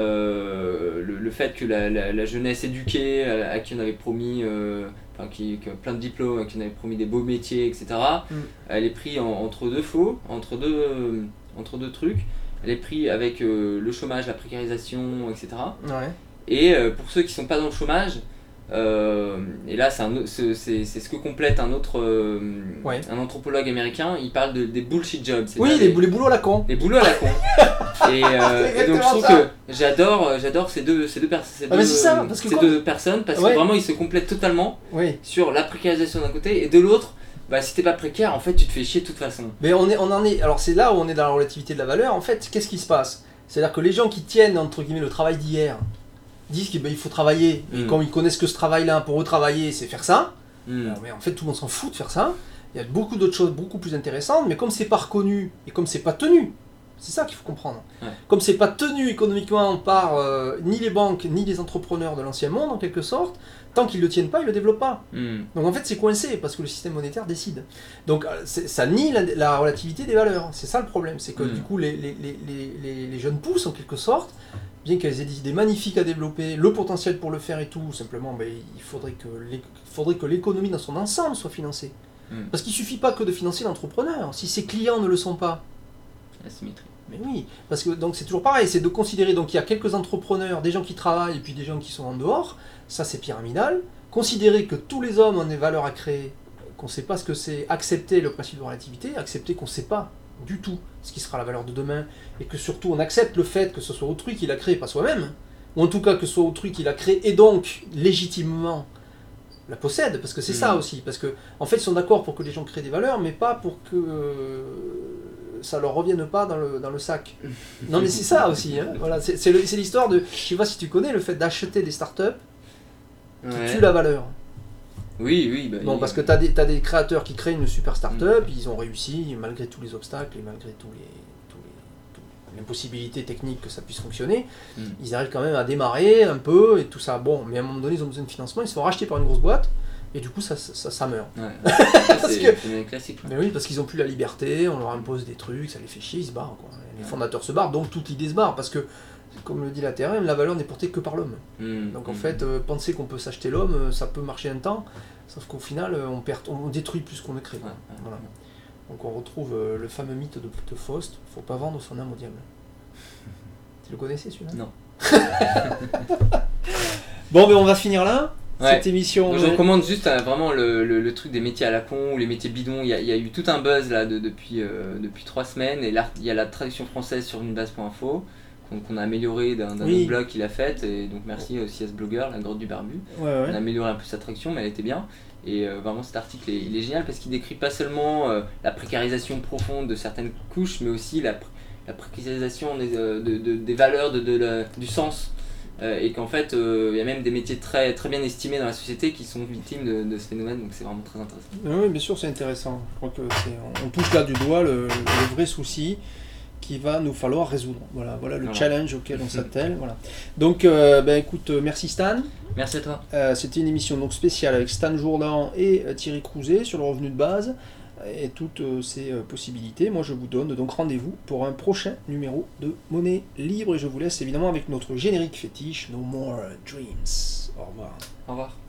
euh, le, le fait que la, la, la jeunesse éduquée, à, à qui on avait promis, euh, enfin qui, qui a plein de diplômes, à qui on avait promis des beaux métiers, et cetera, mm. elle est prise en, entre deux faux, entre deux, euh, entre deux trucs. Elle est prise avec euh, le chômage, la précarisation, et cetera. Ouais. Et euh, pour ceux qui ne sont pas dans le chômage, euh, et là c'est, un, c'est, c'est, c'est ce que complète un autre euh, ouais. un anthropologue américain, il parle de, des bullshit jobs. Oui, les, les boulots à la con. Les boulots à la con. et, euh, et donc je trouve ça. que j'adore, j'adore ces deux, ces deux, pers- ces ah deux, ça, parce ces que deux personnes, parce ouais. que vraiment ils se complètent totalement oui. sur la précarisation d'un côté, et de l'autre, bah, si t'es pas précaire, en fait, tu te fais chier de toute façon. Mais on, est, on en est. Alors, c'est là où on est dans la relativité de la valeur. En fait, qu'est-ce qui se passe ? C'est-à-dire que les gens qui tiennent, entre guillemets, le travail d'hier, disent qu'il ben, faut travailler. Mm. Et comme ils connaissent que ce travail-là, pour eux, travailler, c'est faire ça. Mm. Alors, mais en fait, tout le monde s'en fout de faire ça. Il y a beaucoup d'autres choses beaucoup plus intéressantes, mais comme c'est pas reconnu et comme c'est pas tenu, c'est ça qu'il faut comprendre. Ouais. Comme c'est pas tenu économiquement par euh, ni les banques, ni les entrepreneurs de l'ancien monde, en quelque sorte, tant qu'ils ne le tiennent pas, ils ne le développent pas. Mm. Donc en fait, c'est coincé parce que le système monétaire décide. Donc ça nie la, la relativité des valeurs. C'est ça le problème. C'est que mm. du coup, les, les, les, les, les jeunes pousses, en quelque sorte, bien qu'elles aient des idées magnifiques à développer, le potentiel pour le faire et tout, simplement, ben, il faudrait que, il faudrait que l'économie dans son ensemble soit financée. Mm. Parce qu'il ne suffit pas que de financer l'entrepreneur. Si ses clients ne le sont pas. La symétrie. Mais oui, parce que donc c'est toujours pareil, c'est de considérer donc il y a quelques entrepreneurs, des gens qui travaillent et puis des gens qui sont en dehors, ça c'est pyramidal. Considérer que tous les hommes ont des valeurs à créer, qu'on ne sait pas ce que c'est, accepter le principe de relativité, accepter qu'on ne sait pas du tout ce qui sera la valeur de demain, et que surtout on accepte le fait que ce soit autrui qui l'a créé, pas soi-même, ou en tout cas que ce soit autrui qui l'a créé et donc légitimement la possède, parce que c'est mmh. ça aussi, parce que en fait ils sont d'accord pour que les gens créent des valeurs, mais pas pour que euh, ça leur revienne pas dans le, dans le sac. Non mais c'est ça aussi, hein. Voilà, c'est, c'est, le, c'est l'histoire de, je sais pas si tu connais, le fait d'acheter des startups qui ouais. tuent la valeur. Oui, oui. Bah, bon, il... parce que tu as des, t'as des créateurs qui créent une super startup, mmh. ils ont réussi malgré tous les obstacles et malgré tous les, tous les, tous les impossibilités techniques que ça puisse fonctionner, mmh. ils arrivent quand même à démarrer un peu et tout ça. Bon, mais à un moment donné ils ont besoin de financement, ils se font racheter par une grosse boîte. Et du coup, ça, ça, ça meurt. Ouais. parce c'est, que... c'est classique. Mais oui, parce qu'ils n'ont plus la liberté, on leur impose des trucs, ça les fait chier, ils se barrent. Quoi. Les fondateurs se barrent, donc toute l'idée se barre, parce que, comme le dit la Théorème, la valeur n'est portée que par l'homme. Mmh. Donc en mmh. fait, euh, penser qu'on peut s'acheter l'homme, ça peut marcher un temps, sauf qu'au final, on, perd, on détruit plus qu'on ne crée. Ouais, ouais, voilà. Ouais. Donc on retrouve euh, le fameux mythe de, de Faust, il ne faut pas vendre son âme au diable. Tu le connaissais celui-là ? Non. Bon, mais on va finir là. Ouais. Cette émission. Donc, je recommande juste euh, vraiment le, le, le truc des métiers à la con ou les métiers bidons. Il y a, il y a eu tout un buzz là de, depuis, euh, depuis trois semaines et là il y a la traduction française sur runebase point info qu'on, qu'on a amélioré d'un, d'un oui. autre blog qu'il a fait et donc merci aussi à ce blogueur, la grotte du barbu. Ouais, ouais. On a amélioré un peu sa traduction mais elle était bien et euh, vraiment cet article est, il est génial parce qu'il décrit pas seulement euh, la précarisation profonde de certaines couches mais aussi la, la précarisation des, de, de, de, des valeurs, de, de, de, du sens. Euh, et qu'en fait, il euh, y a même des métiers très, très bien estimés dans la société qui sont victimes de, de ce phénomène, donc c'est vraiment très intéressant. Oui, bien sûr, c'est intéressant. Je crois que c'est, on touche là du doigt le, le vrai souci, qu'il va nous falloir résoudre. Voilà, voilà le Voilà. challenge auquel on s'attelle. Voilà. Donc, euh, ben, écoute, euh, merci Stan. Merci à toi. Euh, C'était une émission donc spéciale avec Stan Jourdan et euh, Thierry Crouzet sur le revenu de base et toutes euh, ces euh, possibilités. Moi, je vous donne donc rendez-vous pour un prochain numéro de Monnaie Libre et je vous laisse évidemment avec notre générique fétiche No More Dreams. Au revoir. Au revoir.